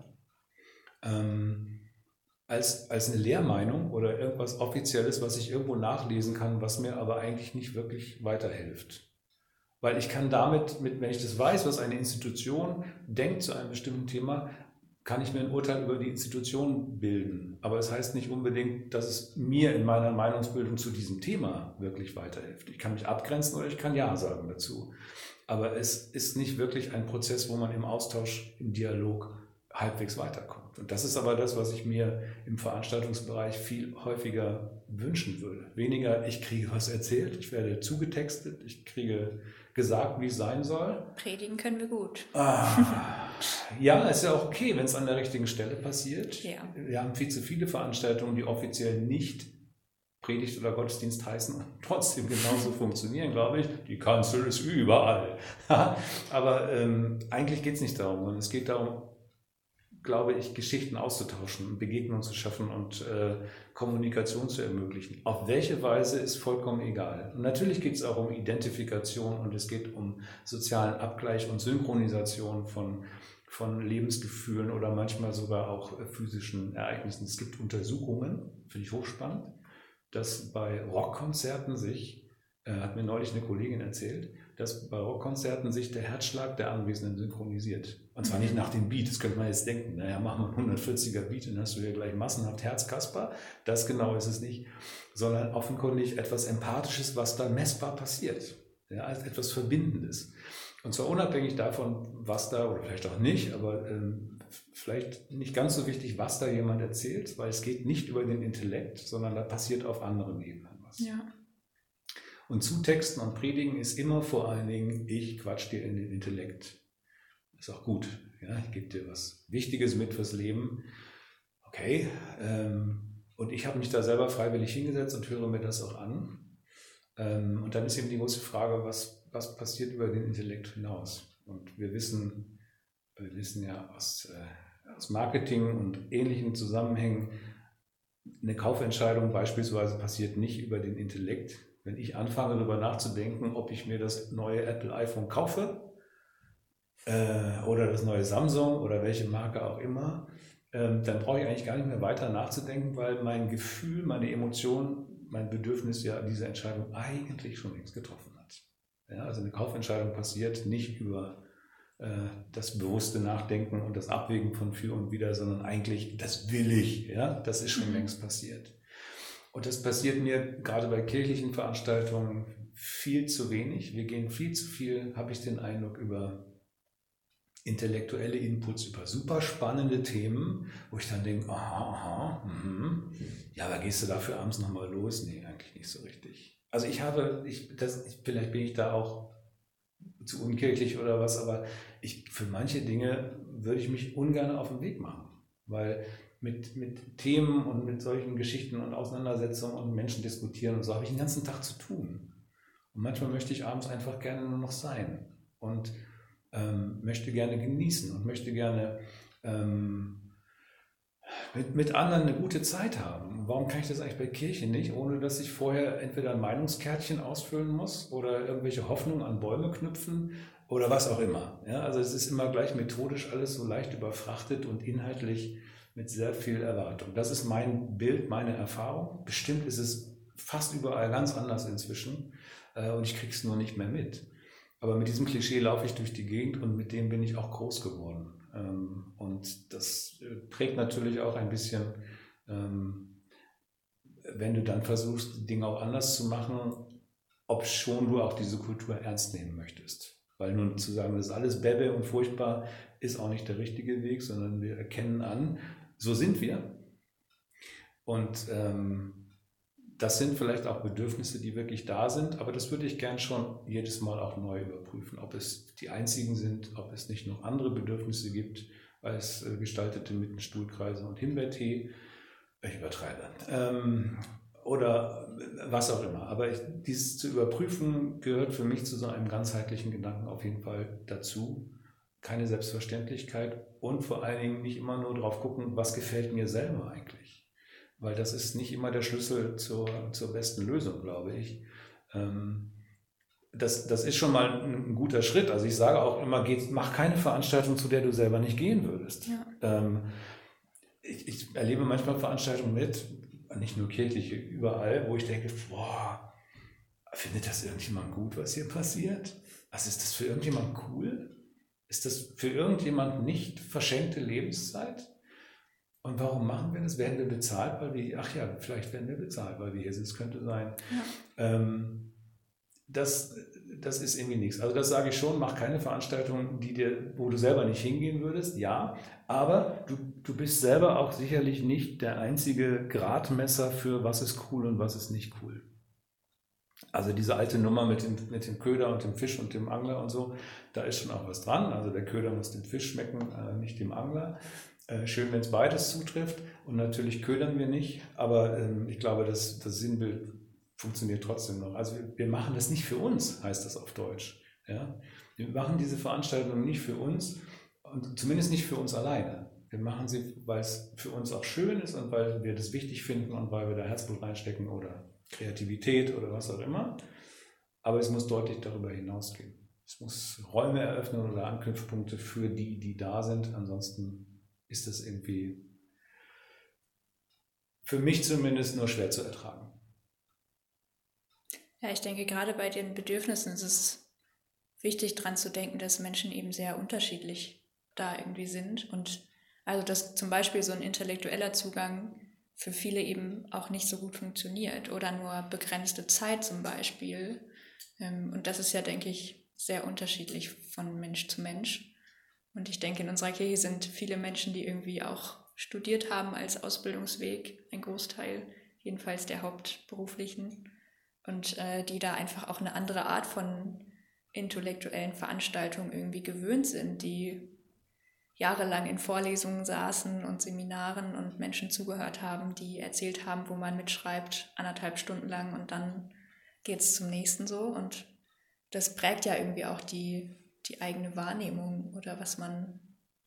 ähm, als, als eine Lehrmeinung oder irgendwas Offizielles, was ich irgendwo nachlesen kann, was mir aber eigentlich nicht wirklich weiterhilft. Weil ich kann damit, mit, wenn ich das weiß, was eine Institution denkt zu einem bestimmten Thema, kann ich mir ein Urteil über die Institution bilden. Aber es heißt nicht unbedingt, dass es mir in meiner Meinungsbildung zu diesem Thema wirklich weiterhilft. Ich kann mich abgrenzen oder ich kann Ja sagen dazu. Aber es ist nicht wirklich ein Prozess, wo man im Austausch, im Dialog halbwegs weiterkommt. Und das ist aber das, was ich mir im Veranstaltungsbereich viel häufiger wünschen würde. Weniger, ich kriege was erzählt, ich werde zugetextet, ich kriege gesagt, wie es sein soll. Predigen können wir gut. Ah, ja, ist ja auch okay, wenn es an der richtigen Stelle passiert. Ja. Wir haben viel zu viele Veranstaltungen, die offiziell nicht Predigt oder Gottesdienst heißen und trotzdem genauso funktionieren, glaube ich. Die Kanzel ist überall. Aber ähm, eigentlich geht es nicht darum, sondern es geht darum, glaube ich, Geschichten auszutauschen, Begegnungen zu schaffen und äh, Kommunikation zu ermöglichen. Auf welche Weise ist vollkommen egal. Und natürlich geht es auch um Identifikation und es geht um sozialen Abgleich und Synchronisation von, von Lebensgefühlen oder manchmal sogar auch äh, physischen Ereignissen. Es gibt Untersuchungen, finde ich hochspannend, dass bei Rockkonzerten sich, äh, hat mir neulich eine Kollegin erzählt, dass bei Rockkonzerten sich der Herzschlag der Anwesenden synchronisiert. Und zwar nicht nach dem Beat, das könnte man jetzt denken, naja, machen wir einen hundertvierziger Beat, dann hast du ja gleich massenhaft Herzkasper. Das genau ist es nicht, sondern offenkundig etwas Empathisches, was da messbar passiert, ja, als etwas Verbindendes. Und zwar unabhängig davon, was da, oder vielleicht auch nicht, aber ähm, vielleicht nicht ganz so wichtig, was da jemand erzählt, weil es geht nicht über den Intellekt, sondern da passiert auf anderen Ebenen was. Ja. Und Zutexten und Predigen ist immer vor allen Dingen, ich quatsch dir in den Intellekt. Ist auch gut. Ja? Ich gebe dir was Wichtiges mit fürs Leben. Okay. Ähm, und ich habe mich da selber freiwillig hingesetzt und höre mir das auch an. Ähm, und dann ist eben die große Frage, was, was passiert über den Intellekt hinaus? Und wir wissen, wir wissen ja aus, äh, aus Marketing und ähnlichen Zusammenhängen, eine Kaufentscheidung beispielsweise passiert nicht über den Intellekt. Wenn ich anfange, darüber nachzudenken, ob ich mir das neue Apple iPhone kaufe äh, oder das neue Samsung oder welche Marke auch immer, äh, dann brauche ich eigentlich gar nicht mehr weiter nachzudenken, weil mein Gefühl, meine Emotion, mein Bedürfnis ja diese Entscheidung eigentlich schon längst getroffen hat. Ja, also eine Kaufentscheidung passiert nicht über äh, das bewusste Nachdenken und das Abwägen von für und wider, sondern eigentlich, das will ich. Ja? Das ist schon längst passiert. Und das passiert mir gerade bei kirchlichen Veranstaltungen viel zu wenig. Wir gehen viel zu viel, habe ich den Eindruck, über intellektuelle Inputs, über super spannende Themen, wo ich dann denke, aha, aha, mhm. Ja, aber gehst du dafür abends nochmal los? Nee, eigentlich nicht so richtig. Also ich habe, ich, das, vielleicht bin ich da auch zu unkirchlich oder was, aber ich, für manche Dinge würde ich mich ungern auf den Weg machen, weil Mit, mit Themen und mit solchen Geschichten und Auseinandersetzungen und Menschen diskutieren und so habe ich den ganzen Tag zu tun. Und manchmal möchte ich abends einfach gerne nur noch sein und ähm, möchte gerne genießen und möchte gerne ähm, mit, mit anderen eine gute Zeit haben. Warum kann ich das eigentlich bei Kirche nicht, ohne dass ich vorher entweder ein Meinungskärtchen ausfüllen muss oder irgendwelche Hoffnungen an Bäume knüpfen oder was auch immer. Ja, also es ist immer gleich methodisch alles so leicht überfrachtet und inhaltlich mit sehr viel Erwartung. Das ist mein Bild, meine Erfahrung. Bestimmt ist es fast überall ganz anders inzwischen äh, und ich kriege es nur nicht mehr mit. Aber mit diesem Klischee laufe ich durch die Gegend und mit dem bin ich auch groß geworden. Ähm, und das äh, prägt natürlich auch ein bisschen ähm, wenn du dann versuchst, Dinge auch anders zu machen, ob schon du auch diese Kultur ernst nehmen möchtest. Weil nun zu sagen, das ist alles Bäbe und furchtbar, ist auch nicht der richtige Weg, sondern wir erkennen an, so sind wir. Und ähm, das sind vielleicht auch Bedürfnisse, die wirklich da sind, aber das würde ich gern schon jedes Mal auch neu überprüfen, ob es die einzigen sind, ob es nicht noch andere Bedürfnisse gibt, als äh, gestaltete Mittenstuhlkreise und Himbeertee. Ich übertreibe. Ähm, oder was auch immer. Aber ich, dieses zu überprüfen gehört für mich zu so einem ganzheitlichen Gedanken auf jeden Fall dazu. Keine Selbstverständlichkeit und vor allen Dingen nicht immer nur drauf gucken, was gefällt mir selber eigentlich. Weil das ist nicht immer der Schlüssel zur, zur besten Lösung, glaube ich. Ähm, das, das ist schon mal ein, ein guter Schritt. Also ich sage auch immer, geht, mach keine Veranstaltung, zu der du selber nicht gehen würdest. Ja. Ähm, ich, ich erlebe manchmal Veranstaltungen mit, nicht nur kirchliche, überall, wo ich denke, boah, findet das irgendjemand gut, was hier passiert? Also ist das für irgendjemand cool? Ist das für irgendjemand nicht verschenkte Lebenszeit? Und warum machen wir das? Werden wir bezahlt, weil wir, ach ja, vielleicht werden wir bezahlt, weil wir hier sind, das könnte sein. Ja. Ähm, das, das ist irgendwie nichts. Also das sage ich schon, mach keine Veranstaltung, die dir, wo du selber nicht hingehen würdest, ja, aber du, du bist selber auch sicherlich nicht der einzige Gradmesser für was ist cool und was ist nicht cool. Also diese alte Nummer mit dem, mit dem Köder und dem Fisch und dem Angler und so, da ist schon auch was dran. Also der Köder muss dem Fisch schmecken, äh, nicht dem Angler. Äh, schön, wenn es beides zutrifft. Und natürlich ködern wir nicht, aber ähm, ich glaube, das, das Sinnbild funktioniert trotzdem noch. Also wir, wir machen das nicht für uns, heißt das auf Deutsch. Ja? Wir machen diese Veranstaltung nicht für uns und zumindest nicht für uns alleine. Wir machen sie, weil es für uns auch schön ist und weil wir das wichtig finden und weil wir da Herzblut reinstecken oder Kreativität oder was auch immer. Aber es muss deutlich darüber hinausgehen. Es muss Räume eröffnen oder Anknüpfpunkte für die, die da sind. Ansonsten ist das irgendwie für mich zumindest nur schwer zu ertragen. Ja, ich denke, gerade bei den Bedürfnissen ist es wichtig, daran zu denken, dass Menschen eben sehr unterschiedlich da irgendwie sind. Und also, dass zum Beispiel so ein intellektueller Zugang für viele eben auch nicht so gut funktioniert oder nur begrenzte Zeit zum Beispiel. Und das ist ja, denke ich, sehr unterschiedlich von Mensch zu Mensch. Und ich denke, in unserer Kirche sind viele Menschen, die irgendwie auch studiert haben als Ausbildungsweg, ein Großteil, jedenfalls der hauptberuflichen, und äh, die da einfach auch eine andere Art von intellektuellen Veranstaltungen irgendwie gewöhnt sind, die jahrelang in Vorlesungen saßen und Seminaren und Menschen zugehört haben, die erzählt haben, wo man mitschreibt, anderthalb Stunden lang und dann geht es zum nächsten so. Und das prägt ja irgendwie auch die, die eigene Wahrnehmung oder was man,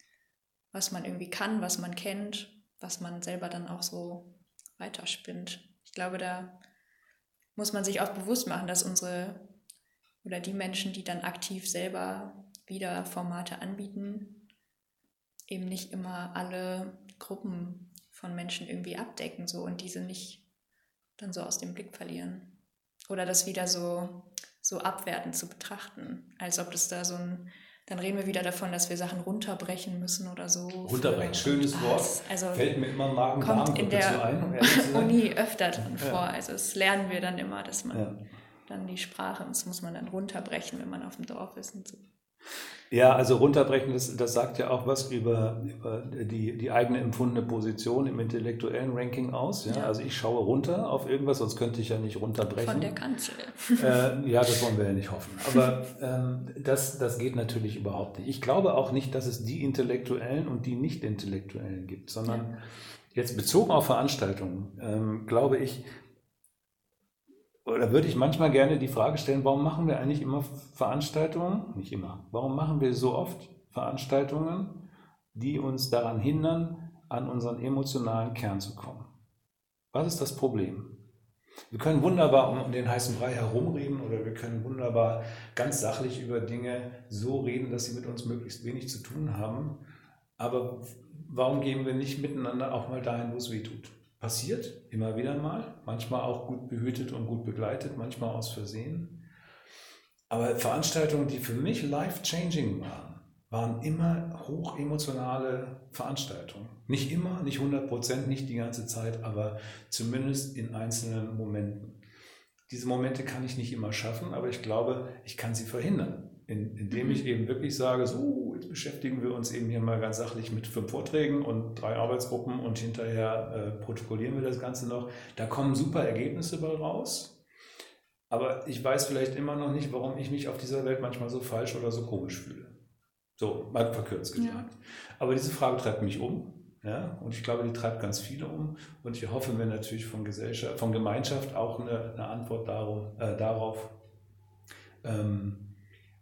was man irgendwie kann, was man kennt, was man selber dann auch so weiterspinnt. Ich glaube, da muss man sich auch bewusst machen, dass unsere oder die Menschen, die dann aktiv selber wieder Formate anbieten, eben nicht immer alle Gruppen von Menschen irgendwie abdecken so und diese nicht dann so aus dem Blick verlieren. Oder das wieder so, so abwertend zu betrachten, als ob das da so ein, dann reden wir wieder davon, dass wir Sachen runterbrechen müssen oder so. Runterbrechen, schönes ah, Wort, also fällt mir immer Magen kommt in der zu ein, um Uni öfter drin ja. vor. Also das lernen wir dann immer, dass man ja. dann die Sprache, das muss man dann runterbrechen, wenn man auf dem Dorf ist und so. Ja, also runterbrechen, das, das sagt ja auch was über, über die, die eigene empfundene Position im intellektuellen Ranking aus. Ja? Ja. Also ich schaue runter auf irgendwas, sonst könnte ich ja nicht runterbrechen. Von der Kanzel. Äh, ja, das wollen wir ja nicht hoffen. Aber ähm, das, das geht natürlich überhaupt nicht. Ich glaube auch nicht, dass es die Intellektuellen und die Nicht-Intellektuellen gibt, sondern ja. jetzt bezogen auf Veranstaltungen, ähm, glaube ich, oder würde ich manchmal gerne die Frage stellen, warum machen wir eigentlich immer Veranstaltungen? Nicht immer. Warum machen wir so oft Veranstaltungen, die uns daran hindern, an unseren emotionalen Kern zu kommen? Was ist das Problem? Wir können wunderbar um den heißen Brei herumreden oder wir können wunderbar ganz sachlich über Dinge so reden, dass sie mit uns möglichst wenig zu tun haben. Aber warum gehen wir nicht miteinander auch mal dahin, wo es weh tut? Passiert, immer wieder mal, manchmal auch gut behütet und gut begleitet, manchmal aus Versehen. Aber Veranstaltungen, die für mich life-changing waren, waren immer hochemotionale Veranstaltungen. Nicht immer, nicht hundert Prozent, nicht die ganze Zeit, aber zumindest in einzelnen Momenten. Diese Momente kann ich nicht immer schaffen, aber ich glaube, ich kann sie verhindern, indem mhm. ich eben wirklich sage, so, jetzt beschäftigen wir uns eben hier mal ganz sachlich mit fünf Vorträgen und drei Arbeitsgruppen und hinterher äh, protokollieren wir das Ganze noch. Da kommen super Ergebnisse bei raus, aber ich weiß vielleicht immer noch nicht, warum ich mich auf dieser Welt manchmal so falsch oder so komisch fühle. So, mal verkürzt gesagt. Ja. Aber diese Frage treibt mich um. Ja, und ich glaube, die treibt ganz viele um. Und ich hoffe mir natürlich von Gesellschaft, von Gemeinschaft auch eine, eine Antwort darum, äh, darauf, ähm,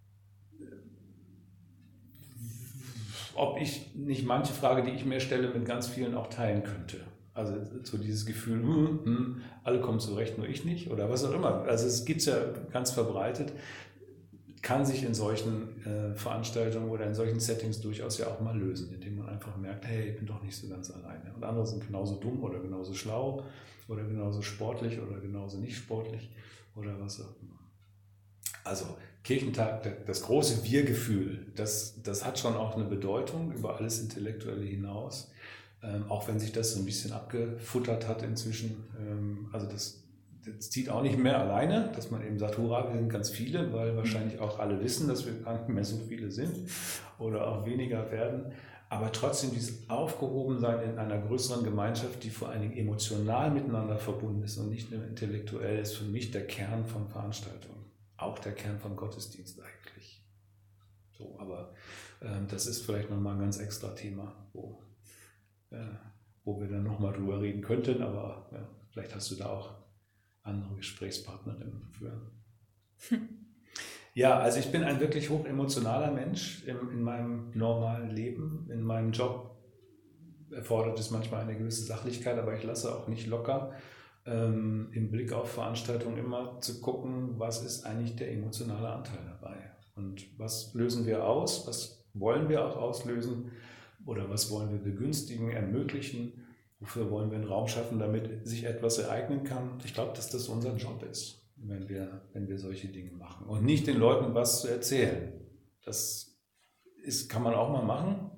ob ich nicht manche Frage, die ich mir stelle, mit ganz vielen auch teilen könnte. Also so dieses Gefühl, hm, hm, alle kommen zurecht, nur ich nicht oder was auch immer. Also es gibt es ja ganz verbreitet. Kann sich in solchen äh, Veranstaltungen oder in solchen Settings durchaus ja auch mal lösen, indem man einfach merkt, hey, ich bin doch nicht so ganz alleine. Und andere sind genauso dumm oder genauso schlau oder genauso sportlich oder genauso nicht sportlich oder was auch immer. Also Kirchentag, das große Wir-Gefühl, das, das hat schon auch eine Bedeutung über alles Intellektuelle hinaus, ähm, auch wenn sich das so ein bisschen abgefuttert hat inzwischen. Ähm, also das Das zieht auch nicht mehr alleine, dass man eben sagt, hurra, wir sind ganz viele, weil wahrscheinlich auch alle wissen, dass wir gar nicht mehr so viele sind oder auch weniger werden. Aber trotzdem dieses Aufgehobensein in einer größeren Gemeinschaft, die vor allen Dingen emotional miteinander verbunden ist und nicht nur intellektuell, ist für mich der Kern von Veranstaltungen. Auch der Kern von Gottesdienst eigentlich. So, aber äh, das ist vielleicht nochmal ein ganz extra Thema, wo, äh, wo wir dann nochmal drüber reden könnten. Aber ja, vielleicht hast du da auch andere Gesprächspartnerinnen für. Hm. Ja, also ich bin ein wirklich hochemotionaler Mensch in, in meinem normalen Leben. In meinem Job erfordert es manchmal eine gewisse Sachlichkeit, aber ich lasse auch nicht locker, ähm, im Blick auf Veranstaltungen immer zu gucken, was ist eigentlich der emotionale Anteil dabei und was lösen wir aus, was wollen wir auch auslösen oder was wollen wir begünstigen, ermöglichen. Wofür wollen wir einen Raum schaffen, damit sich etwas ereignen kann? Ich glaube, dass das unser Job ist, wenn wir, wenn wir solche Dinge machen. Und nicht den Leuten was zu erzählen. Das ist, kann man auch mal machen.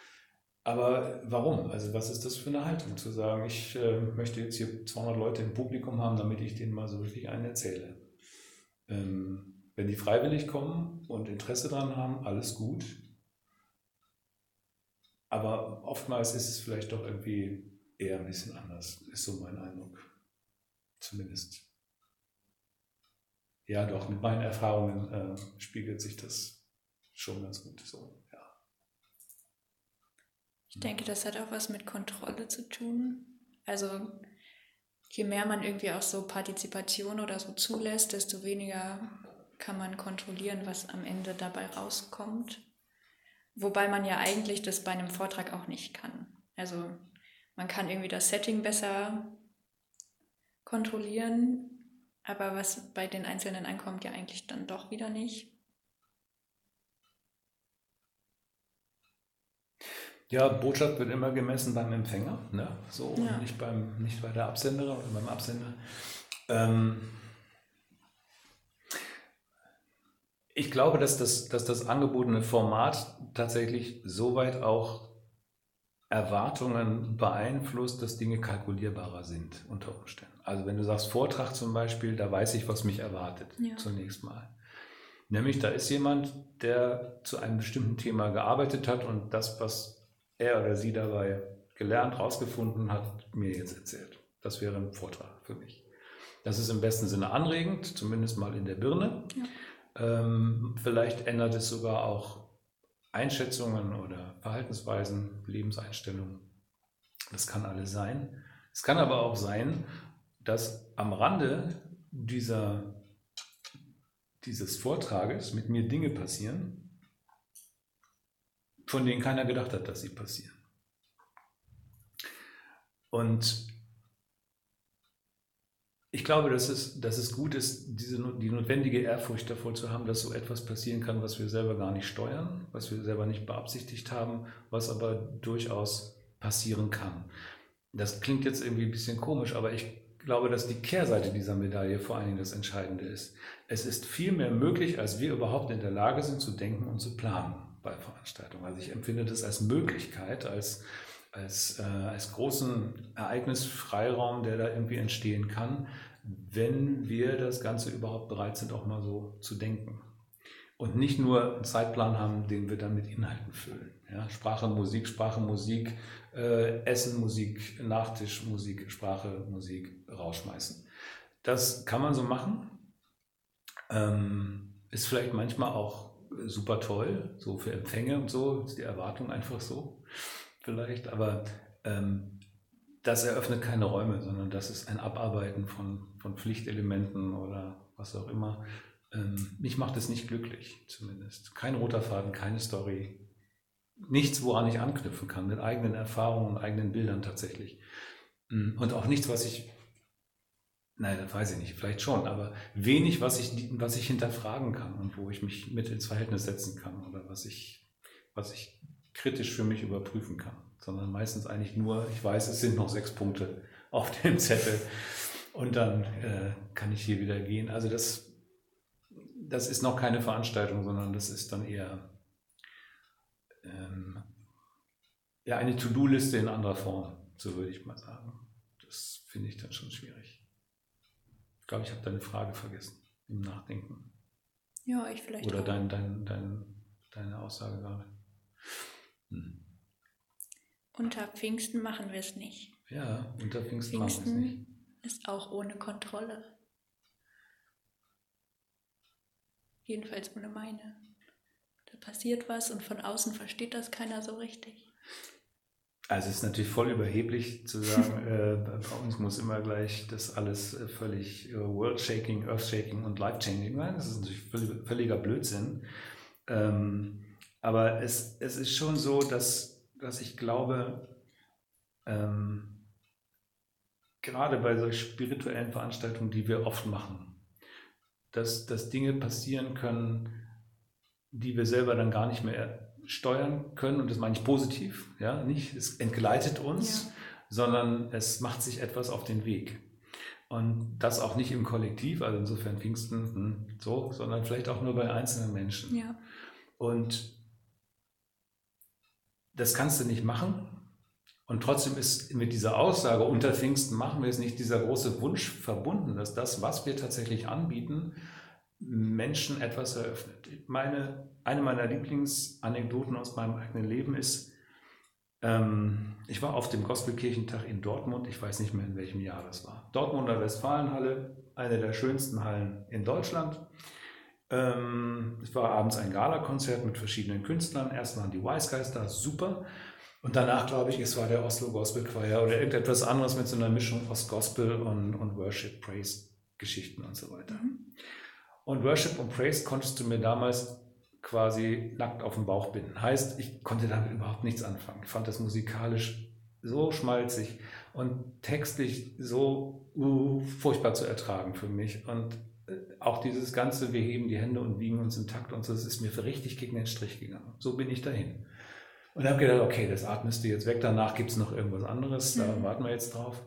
Aber warum? Also was ist das für eine Haltung? Zu sagen, ich äh, möchte jetzt hier zweihundert Leute im Publikum haben, damit ich denen mal so richtig einen erzähle. Ähm, wenn die freiwillig kommen und Interesse daran haben, alles gut. Aber oftmals ist es vielleicht doch irgendwie eher ein bisschen anders, ist so mein Eindruck. Zumindest. Ja, doch, mit meinen Erfahrungen äh, spiegelt sich das schon ganz gut so, ja. Ich denke, das hat auch was mit Kontrolle zu tun. Also je mehr man irgendwie auch so Partizipation oder so zulässt, desto weniger kann man kontrollieren, was am Ende dabei rauskommt. Wobei man ja eigentlich das bei einem Vortrag auch nicht kann. Also man kann irgendwie das Setting besser kontrollieren, aber was bei den Einzelnen ankommt, ja eigentlich dann doch wieder nicht. Ja, Botschaft wird immer gemessen beim Empfänger, ne? So, ja. Und nicht, beim, nicht bei der Absenderin oder beim Absender. Ähm ich glaube, dass das, dass das angebotene Format tatsächlich soweit auch Erwartungen beeinflusst, dass Dinge kalkulierbarer sind unter Umständen. Also wenn du sagst Vortrag zum Beispiel, da weiß ich, was mich erwartet, ja. Zunächst mal. Nämlich da ist jemand, der zu einem bestimmten Thema gearbeitet hat und das, was er oder sie dabei gelernt, rausgefunden hat, mir jetzt erzählt. Das wäre ein Vortrag für mich. Das ist im besten Sinne anregend, zumindest mal in der Birne. Ja. Ähm, vielleicht ändert es sogar auch Einschätzungen oder Verhaltensweisen, Lebenseinstellungen. Das kann alles sein. Es kann aber auch sein, dass am Rande dieser, dieses Vortrages mit mir Dinge passieren, von denen keiner gedacht hat, dass sie passieren. Und ich glaube, dass es, dass es gut ist, diese, die notwendige Ehrfurcht davor zu haben, dass so etwas passieren kann, was wir selber gar nicht steuern, was wir selber nicht beabsichtigt haben, was aber durchaus passieren kann. Das klingt jetzt irgendwie ein bisschen komisch, aber ich glaube, dass die Kehrseite dieser Medaille vor allen Dingen das Entscheidende ist. Es ist viel mehr möglich, als wir überhaupt in der Lage sind zu denken und zu planen. bei Veranstaltungen. Also ich empfinde das als Möglichkeit, als, als, äh, als großen Ereignisfreiraum, der da irgendwie entstehen kann, wenn wir das Ganze überhaupt bereit sind, auch mal so zu denken. Und nicht nur einen Zeitplan haben, den wir dann mit Inhalten füllen. Ja, Sprache, Musik, Sprache, Musik, äh, Essen, Musik, Nachtisch, Musik, Sprache, Musik, rausschmeißen. Das kann man so machen. Ähm, ist vielleicht manchmal auch super toll, so für Empfänge und so, ist die Erwartung einfach so vielleicht. Aber ähm, das eröffnet keine Räume, sondern das ist ein Abarbeiten von, von Pflichtelementen oder was auch immer. Ähm, mich macht es nicht glücklich, zumindest. Kein roter Faden, keine Story. Nichts, woran ich anknüpfen kann, mit eigenen Erfahrungen und eigenen Bildern tatsächlich. Und auch nichts, was ich, nein, das weiß ich nicht, vielleicht schon, aber wenig, was ich, was ich hinterfragen kann und wo ich mich mit ins Verhältnis setzen kann oder was ich, was ich kritisch für mich überprüfen kann. Sondern meistens eigentlich nur, ich weiß, es sind noch sechs Punkte auf dem Zettel und dann äh, kann ich hier wieder gehen. Also das, das ist noch keine Veranstaltung, sondern das ist dann eher ähm, ja, eine To-Do-Liste in anderer Form, so würde ich mal sagen. Das finde ich dann schon schwierig. Ich glaube, ich habe deine Frage vergessen im Nachdenken. Ja, ich vielleicht Oder auch. dein, dein, dein, deine Aussage gerade. Hm. Unter Pfingsten machen wir es nicht. Ja, unter Pfingsten, Pfingsten machen wir es nicht. Ist auch ohne Kontrolle. Jedenfalls ohne meine. Da passiert was und von außen versteht das keiner so richtig. Also es ist natürlich voll überheblich zu sagen, äh, bei uns muss immer gleich das alles äh, völlig äh, world-shaking, earth-shaking und life-changing sein. Das ist natürlich völlig, völliger Blödsinn. Ähm, aber es, es ist schon so, dass, dass ich glaube, ähm, gerade bei solch spirituellen Veranstaltungen, die wir oft machen, dass, dass Dinge passieren können, die wir selber dann gar nicht mehr steuern können. Und das meine ich positiv. Ja? Nicht, es entgleitet uns, ja, sondern es macht sich etwas auf den Weg. Und das auch nicht im Kollektiv, also insofern Pfingsten, hm, so, sondern vielleicht auch nur bei einzelnen Menschen. Ja. Und das kannst du nicht machen. Und trotzdem ist mit dieser Aussage, unter Pfingsten machen wir es nicht, dieser große Wunsch verbunden, dass das, was wir tatsächlich anbieten, Menschen etwas eröffnet. Meine, eine meiner Lieblingsanekdoten aus meinem eigenen Leben ist, ähm, ich war auf dem Gospelkirchentag in Dortmund, ich weiß nicht mehr, in welchem Jahr das war. Dortmunder Westfalenhalle, eine der schönsten Hallen in Deutschland. Ähm, es war abends ein Gala-Konzert mit verschiedenen Künstlern. Erst waren die Wise Guys da, super. Und danach, glaube ich, es war der Oslo Gospel Choir oder irgendetwas anderes mit so einer Mischung aus Gospel und, und Worship, Praise, Geschichten und so weiter. Mhm. Und Worship und Praise konntest du mir damals quasi nackt auf den Bauch binden. Heißt, ich konnte damit überhaupt nichts anfangen. Ich fand das musikalisch so schmalzig und textlich so uh, furchtbar zu ertragen für mich. Und auch dieses ganze, wir heben die Hände und wiegen uns im Takt und so, das ist mir für richtig gegen den Strich gegangen. So bin ich dahin. Und habe gedacht, okay, das atmest du jetzt weg, danach gibt es noch irgendwas anderes, da mhm. warten wir jetzt drauf.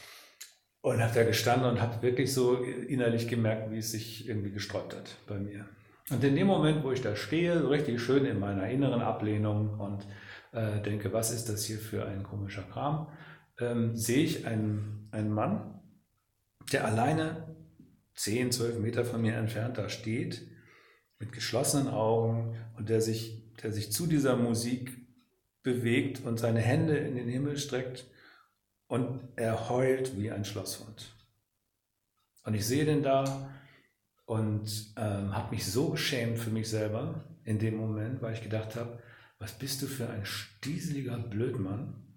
Und habe da gestanden und habe wirklich so innerlich gemerkt, wie es sich irgendwie gesträubt hat bei mir. Und in dem Moment, wo ich da stehe, so richtig schön in meiner inneren Ablehnung und äh, denke, was ist das hier für ein komischer Kram, ähm, sehe ich einen, einen Mann, der alleine zehn, zwölf Meter von mir entfernt da steht, mit geschlossenen Augen und der sich, der sich zu dieser Musik bewegt und seine Hände in den Himmel streckt und er heult wie ein Schlosshund. Und ich sehe den da und ähm, habe mich so geschämt für mich selber in dem Moment, weil ich gedacht habe, was bist du für ein stieseliger Blödmann?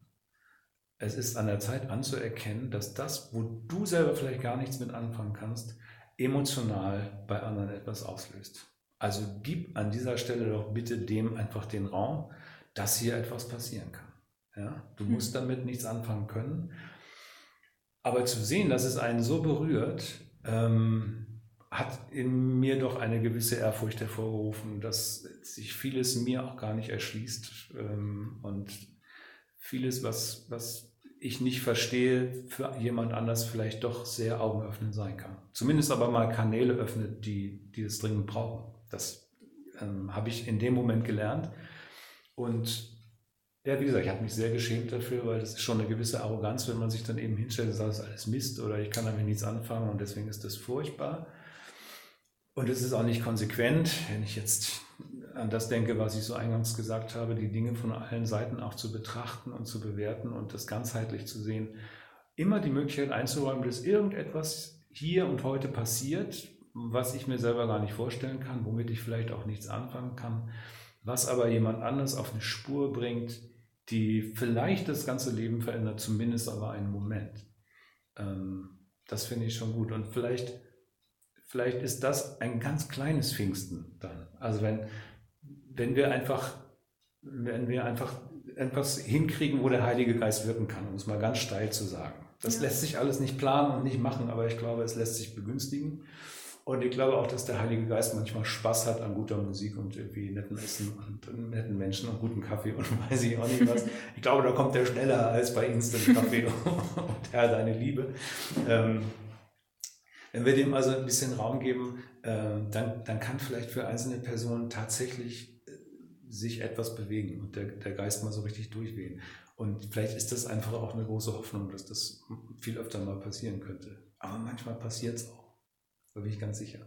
Es ist an der Zeit anzuerkennen, dass das, wo du selber vielleicht gar nichts mit anfangen kannst, emotional bei anderen etwas auslöst. Also gib an dieser Stelle doch bitte dem einfach den Raum, dass hier etwas passieren kann. Ja? Du musst damit nichts anfangen können. Aber zu sehen, dass es einen so berührt, ähm, hat in mir doch eine gewisse Ehrfurcht hervorgerufen, dass sich vieles mir auch gar nicht erschließt ähm, und vieles, was, was ich nicht verstehe, für jemand anders vielleicht doch sehr augenöffnend sein kann. Zumindest aber mal Kanäle öffnet, die, die es dringend brauchen. Das ähm, habe ich in dem Moment gelernt. Und ja, wie gesagt, ich habe mich sehr geschämt dafür, weil das ist schon eine gewisse Arroganz, wenn man sich dann eben hinstellt und sagt, das ist alles Mist oder ich kann damit nichts anfangen und deswegen ist das furchtbar. Und es ist auch nicht konsequent, wenn ich jetzt an das denke, was ich so eingangs gesagt habe, die Dinge von allen Seiten auch zu betrachten und zu bewerten und das ganzheitlich zu sehen. Immer die Möglichkeit einzuräumen, dass irgendetwas hier und heute passiert, was ich mir selber gar nicht vorstellen kann, womit ich vielleicht auch nichts anfangen kann, was aber jemand anderes auf eine Spur bringt, die vielleicht das ganze Leben verändert, zumindest aber einen Moment. Das finde ich schon gut. Und vielleicht, vielleicht ist das ein ganz kleines Pfingsten dann. Also wenn, wenn wir einfach, wenn wir einfach etwas hinkriegen, wo der Heilige Geist wirken kann, um es mal ganz steil zu sagen. Das ja. lässt sich alles nicht planen und nicht machen, aber ich glaube, es lässt sich begünstigen. Und ich glaube auch, dass der Heilige Geist manchmal Spaß hat an guter Musik und irgendwie netten Essen und netten Menschen und guten Kaffee und weiß ich auch nicht was. Ich glaube, da kommt der schneller als bei Instant Kaffee und Herr, deine Liebe. Ähm, wenn wir dem also ein bisschen Raum geben, äh, dann, dann kann vielleicht für einzelne Personen tatsächlich äh, sich etwas bewegen und der, der Geist mal so richtig durchwehen. Und vielleicht ist das einfach auch eine große Hoffnung, dass das viel öfter mal passieren könnte. Aber manchmal passiert es auch. Da bin ich ganz sicher.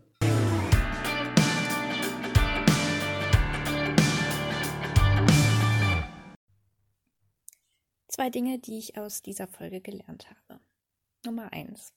Zwei Dinge, die ich aus dieser Folge gelernt habe. Nummer eins.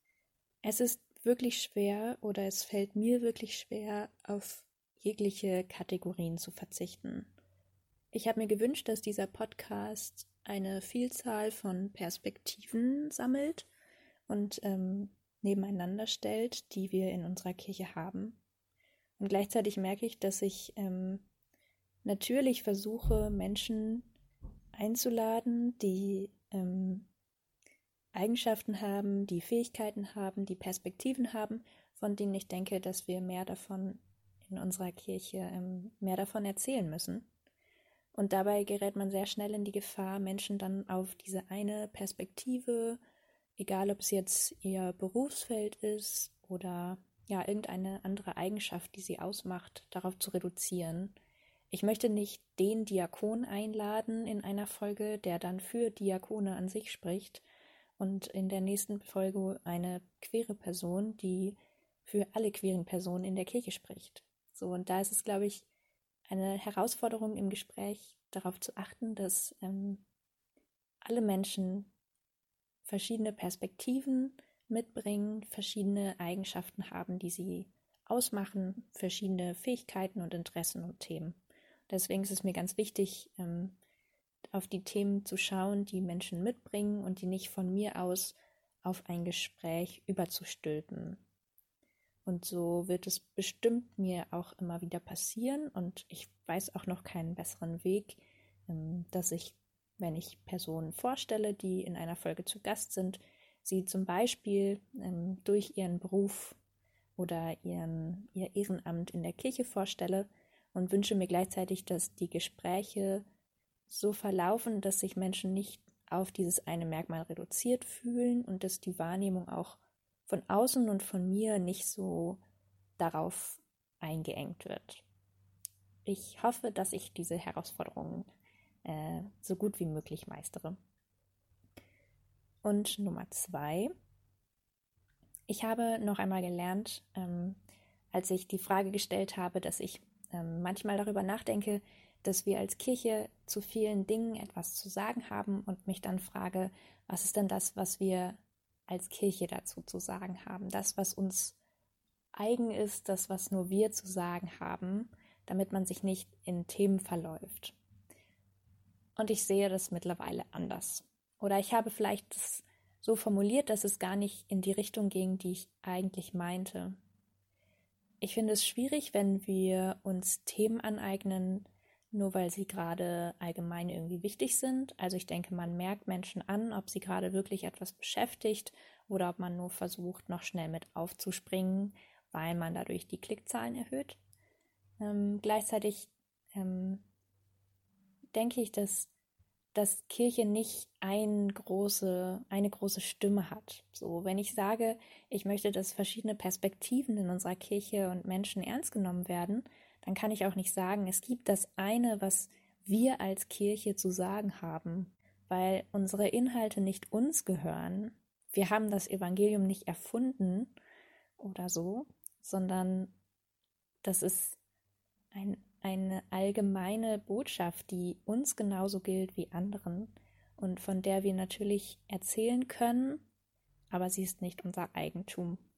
Es ist wirklich schwer oder es fällt mir wirklich schwer, auf jegliche Kategorien zu verzichten. Ich habe mir gewünscht, dass dieser Podcast eine Vielzahl von Perspektiven sammelt und ähm, nebeneinander stellt, die wir in unserer Kirche haben. Und gleichzeitig merke ich, dass ich ähm, natürlich versuche, Menschen einzuladen, die ähm, Eigenschaften haben, die Fähigkeiten haben, die Perspektiven haben, von denen ich denke, dass wir mehr davon in unserer Kirche ähm, mehr davon erzählen müssen. Und dabei gerät man sehr schnell in die Gefahr, Menschen dann auf diese eine Perspektive, egal ob es jetzt ihr Berufsfeld ist oder ja irgendeine andere Eigenschaft, die sie ausmacht, darauf zu reduzieren. Ich möchte nicht den Diakon einladen in einer Folge, der dann für Diakone an sich spricht und in der nächsten Folge eine queere Person, die für alle queeren Personen in der Kirche spricht. So, und da ist es, glaube ich, eine Herausforderung im Gespräch, darauf zu achten, dass ähm, alle Menschen verschiedene Perspektiven mitbringen, verschiedene Eigenschaften haben, die sie ausmachen, verschiedene Fähigkeiten und Interessen und Themen. Deswegen ist es mir ganz wichtig, ähm, auf die Themen zu schauen, die Menschen mitbringen und die nicht von mir aus auf ein Gespräch überzustülpen. Und so wird es bestimmt mir auch immer wieder passieren und ich weiß auch noch keinen besseren Weg, ähm, dass ich, wenn ich Personen vorstelle, die in einer Folge zu Gast sind, sie zum Beispiel ähm, durch ihren Beruf oder ihren, ihr Ehrenamt in der Kirche vorstelle und wünsche mir gleichzeitig, dass die Gespräche so verlaufen, dass sich Menschen nicht auf dieses eine Merkmal reduziert fühlen und dass die Wahrnehmung auch von außen und von mir nicht so darauf eingeengt wird. Ich hoffe, dass ich diese Herausforderungen äh, so gut wie möglich meistere. Und Nummer zwei. Ich habe noch einmal gelernt, ähm, als ich die Frage gestellt habe, dass ich ähm, manchmal darüber nachdenke, dass wir als Kirche zu vielen Dingen etwas zu sagen haben und mich dann frage, was ist denn das, was wir als Kirche dazu zu sagen haben? Das, was uns eigen ist, das, was nur wir zu sagen haben, damit man sich nicht in Themen verläuft. Und ich sehe das mittlerweile anders. Oder ich habe vielleicht das so formuliert, dass es gar nicht in die Richtung ging, die ich eigentlich meinte. Ich finde es schwierig, wenn wir uns Themen aneignen, nur weil sie gerade allgemein irgendwie wichtig sind. Also ich denke, man merkt Menschen an, ob sie gerade wirklich etwas beschäftigt oder ob man nur versucht, noch schnell mit aufzuspringen, weil man dadurch die Klickzahlen erhöht. Ähm, gleichzeitig ähm, denke ich, dass, dass Kirche nicht ein große, eine große Stimme hat. So, wenn ich sage, ich möchte, dass verschiedene Perspektiven in unserer Kirche und Menschen ernst genommen werden, dann kann ich auch nicht sagen, es gibt das eine, was wir als Kirche zu sagen haben, weil unsere Inhalte nicht uns gehören. Wir haben das Evangelium nicht erfunden oder so, sondern das ist ein, eine allgemeine Botschaft, die uns genauso gilt wie anderen und von der wir natürlich erzählen können, aber sie ist nicht unser Eigentum.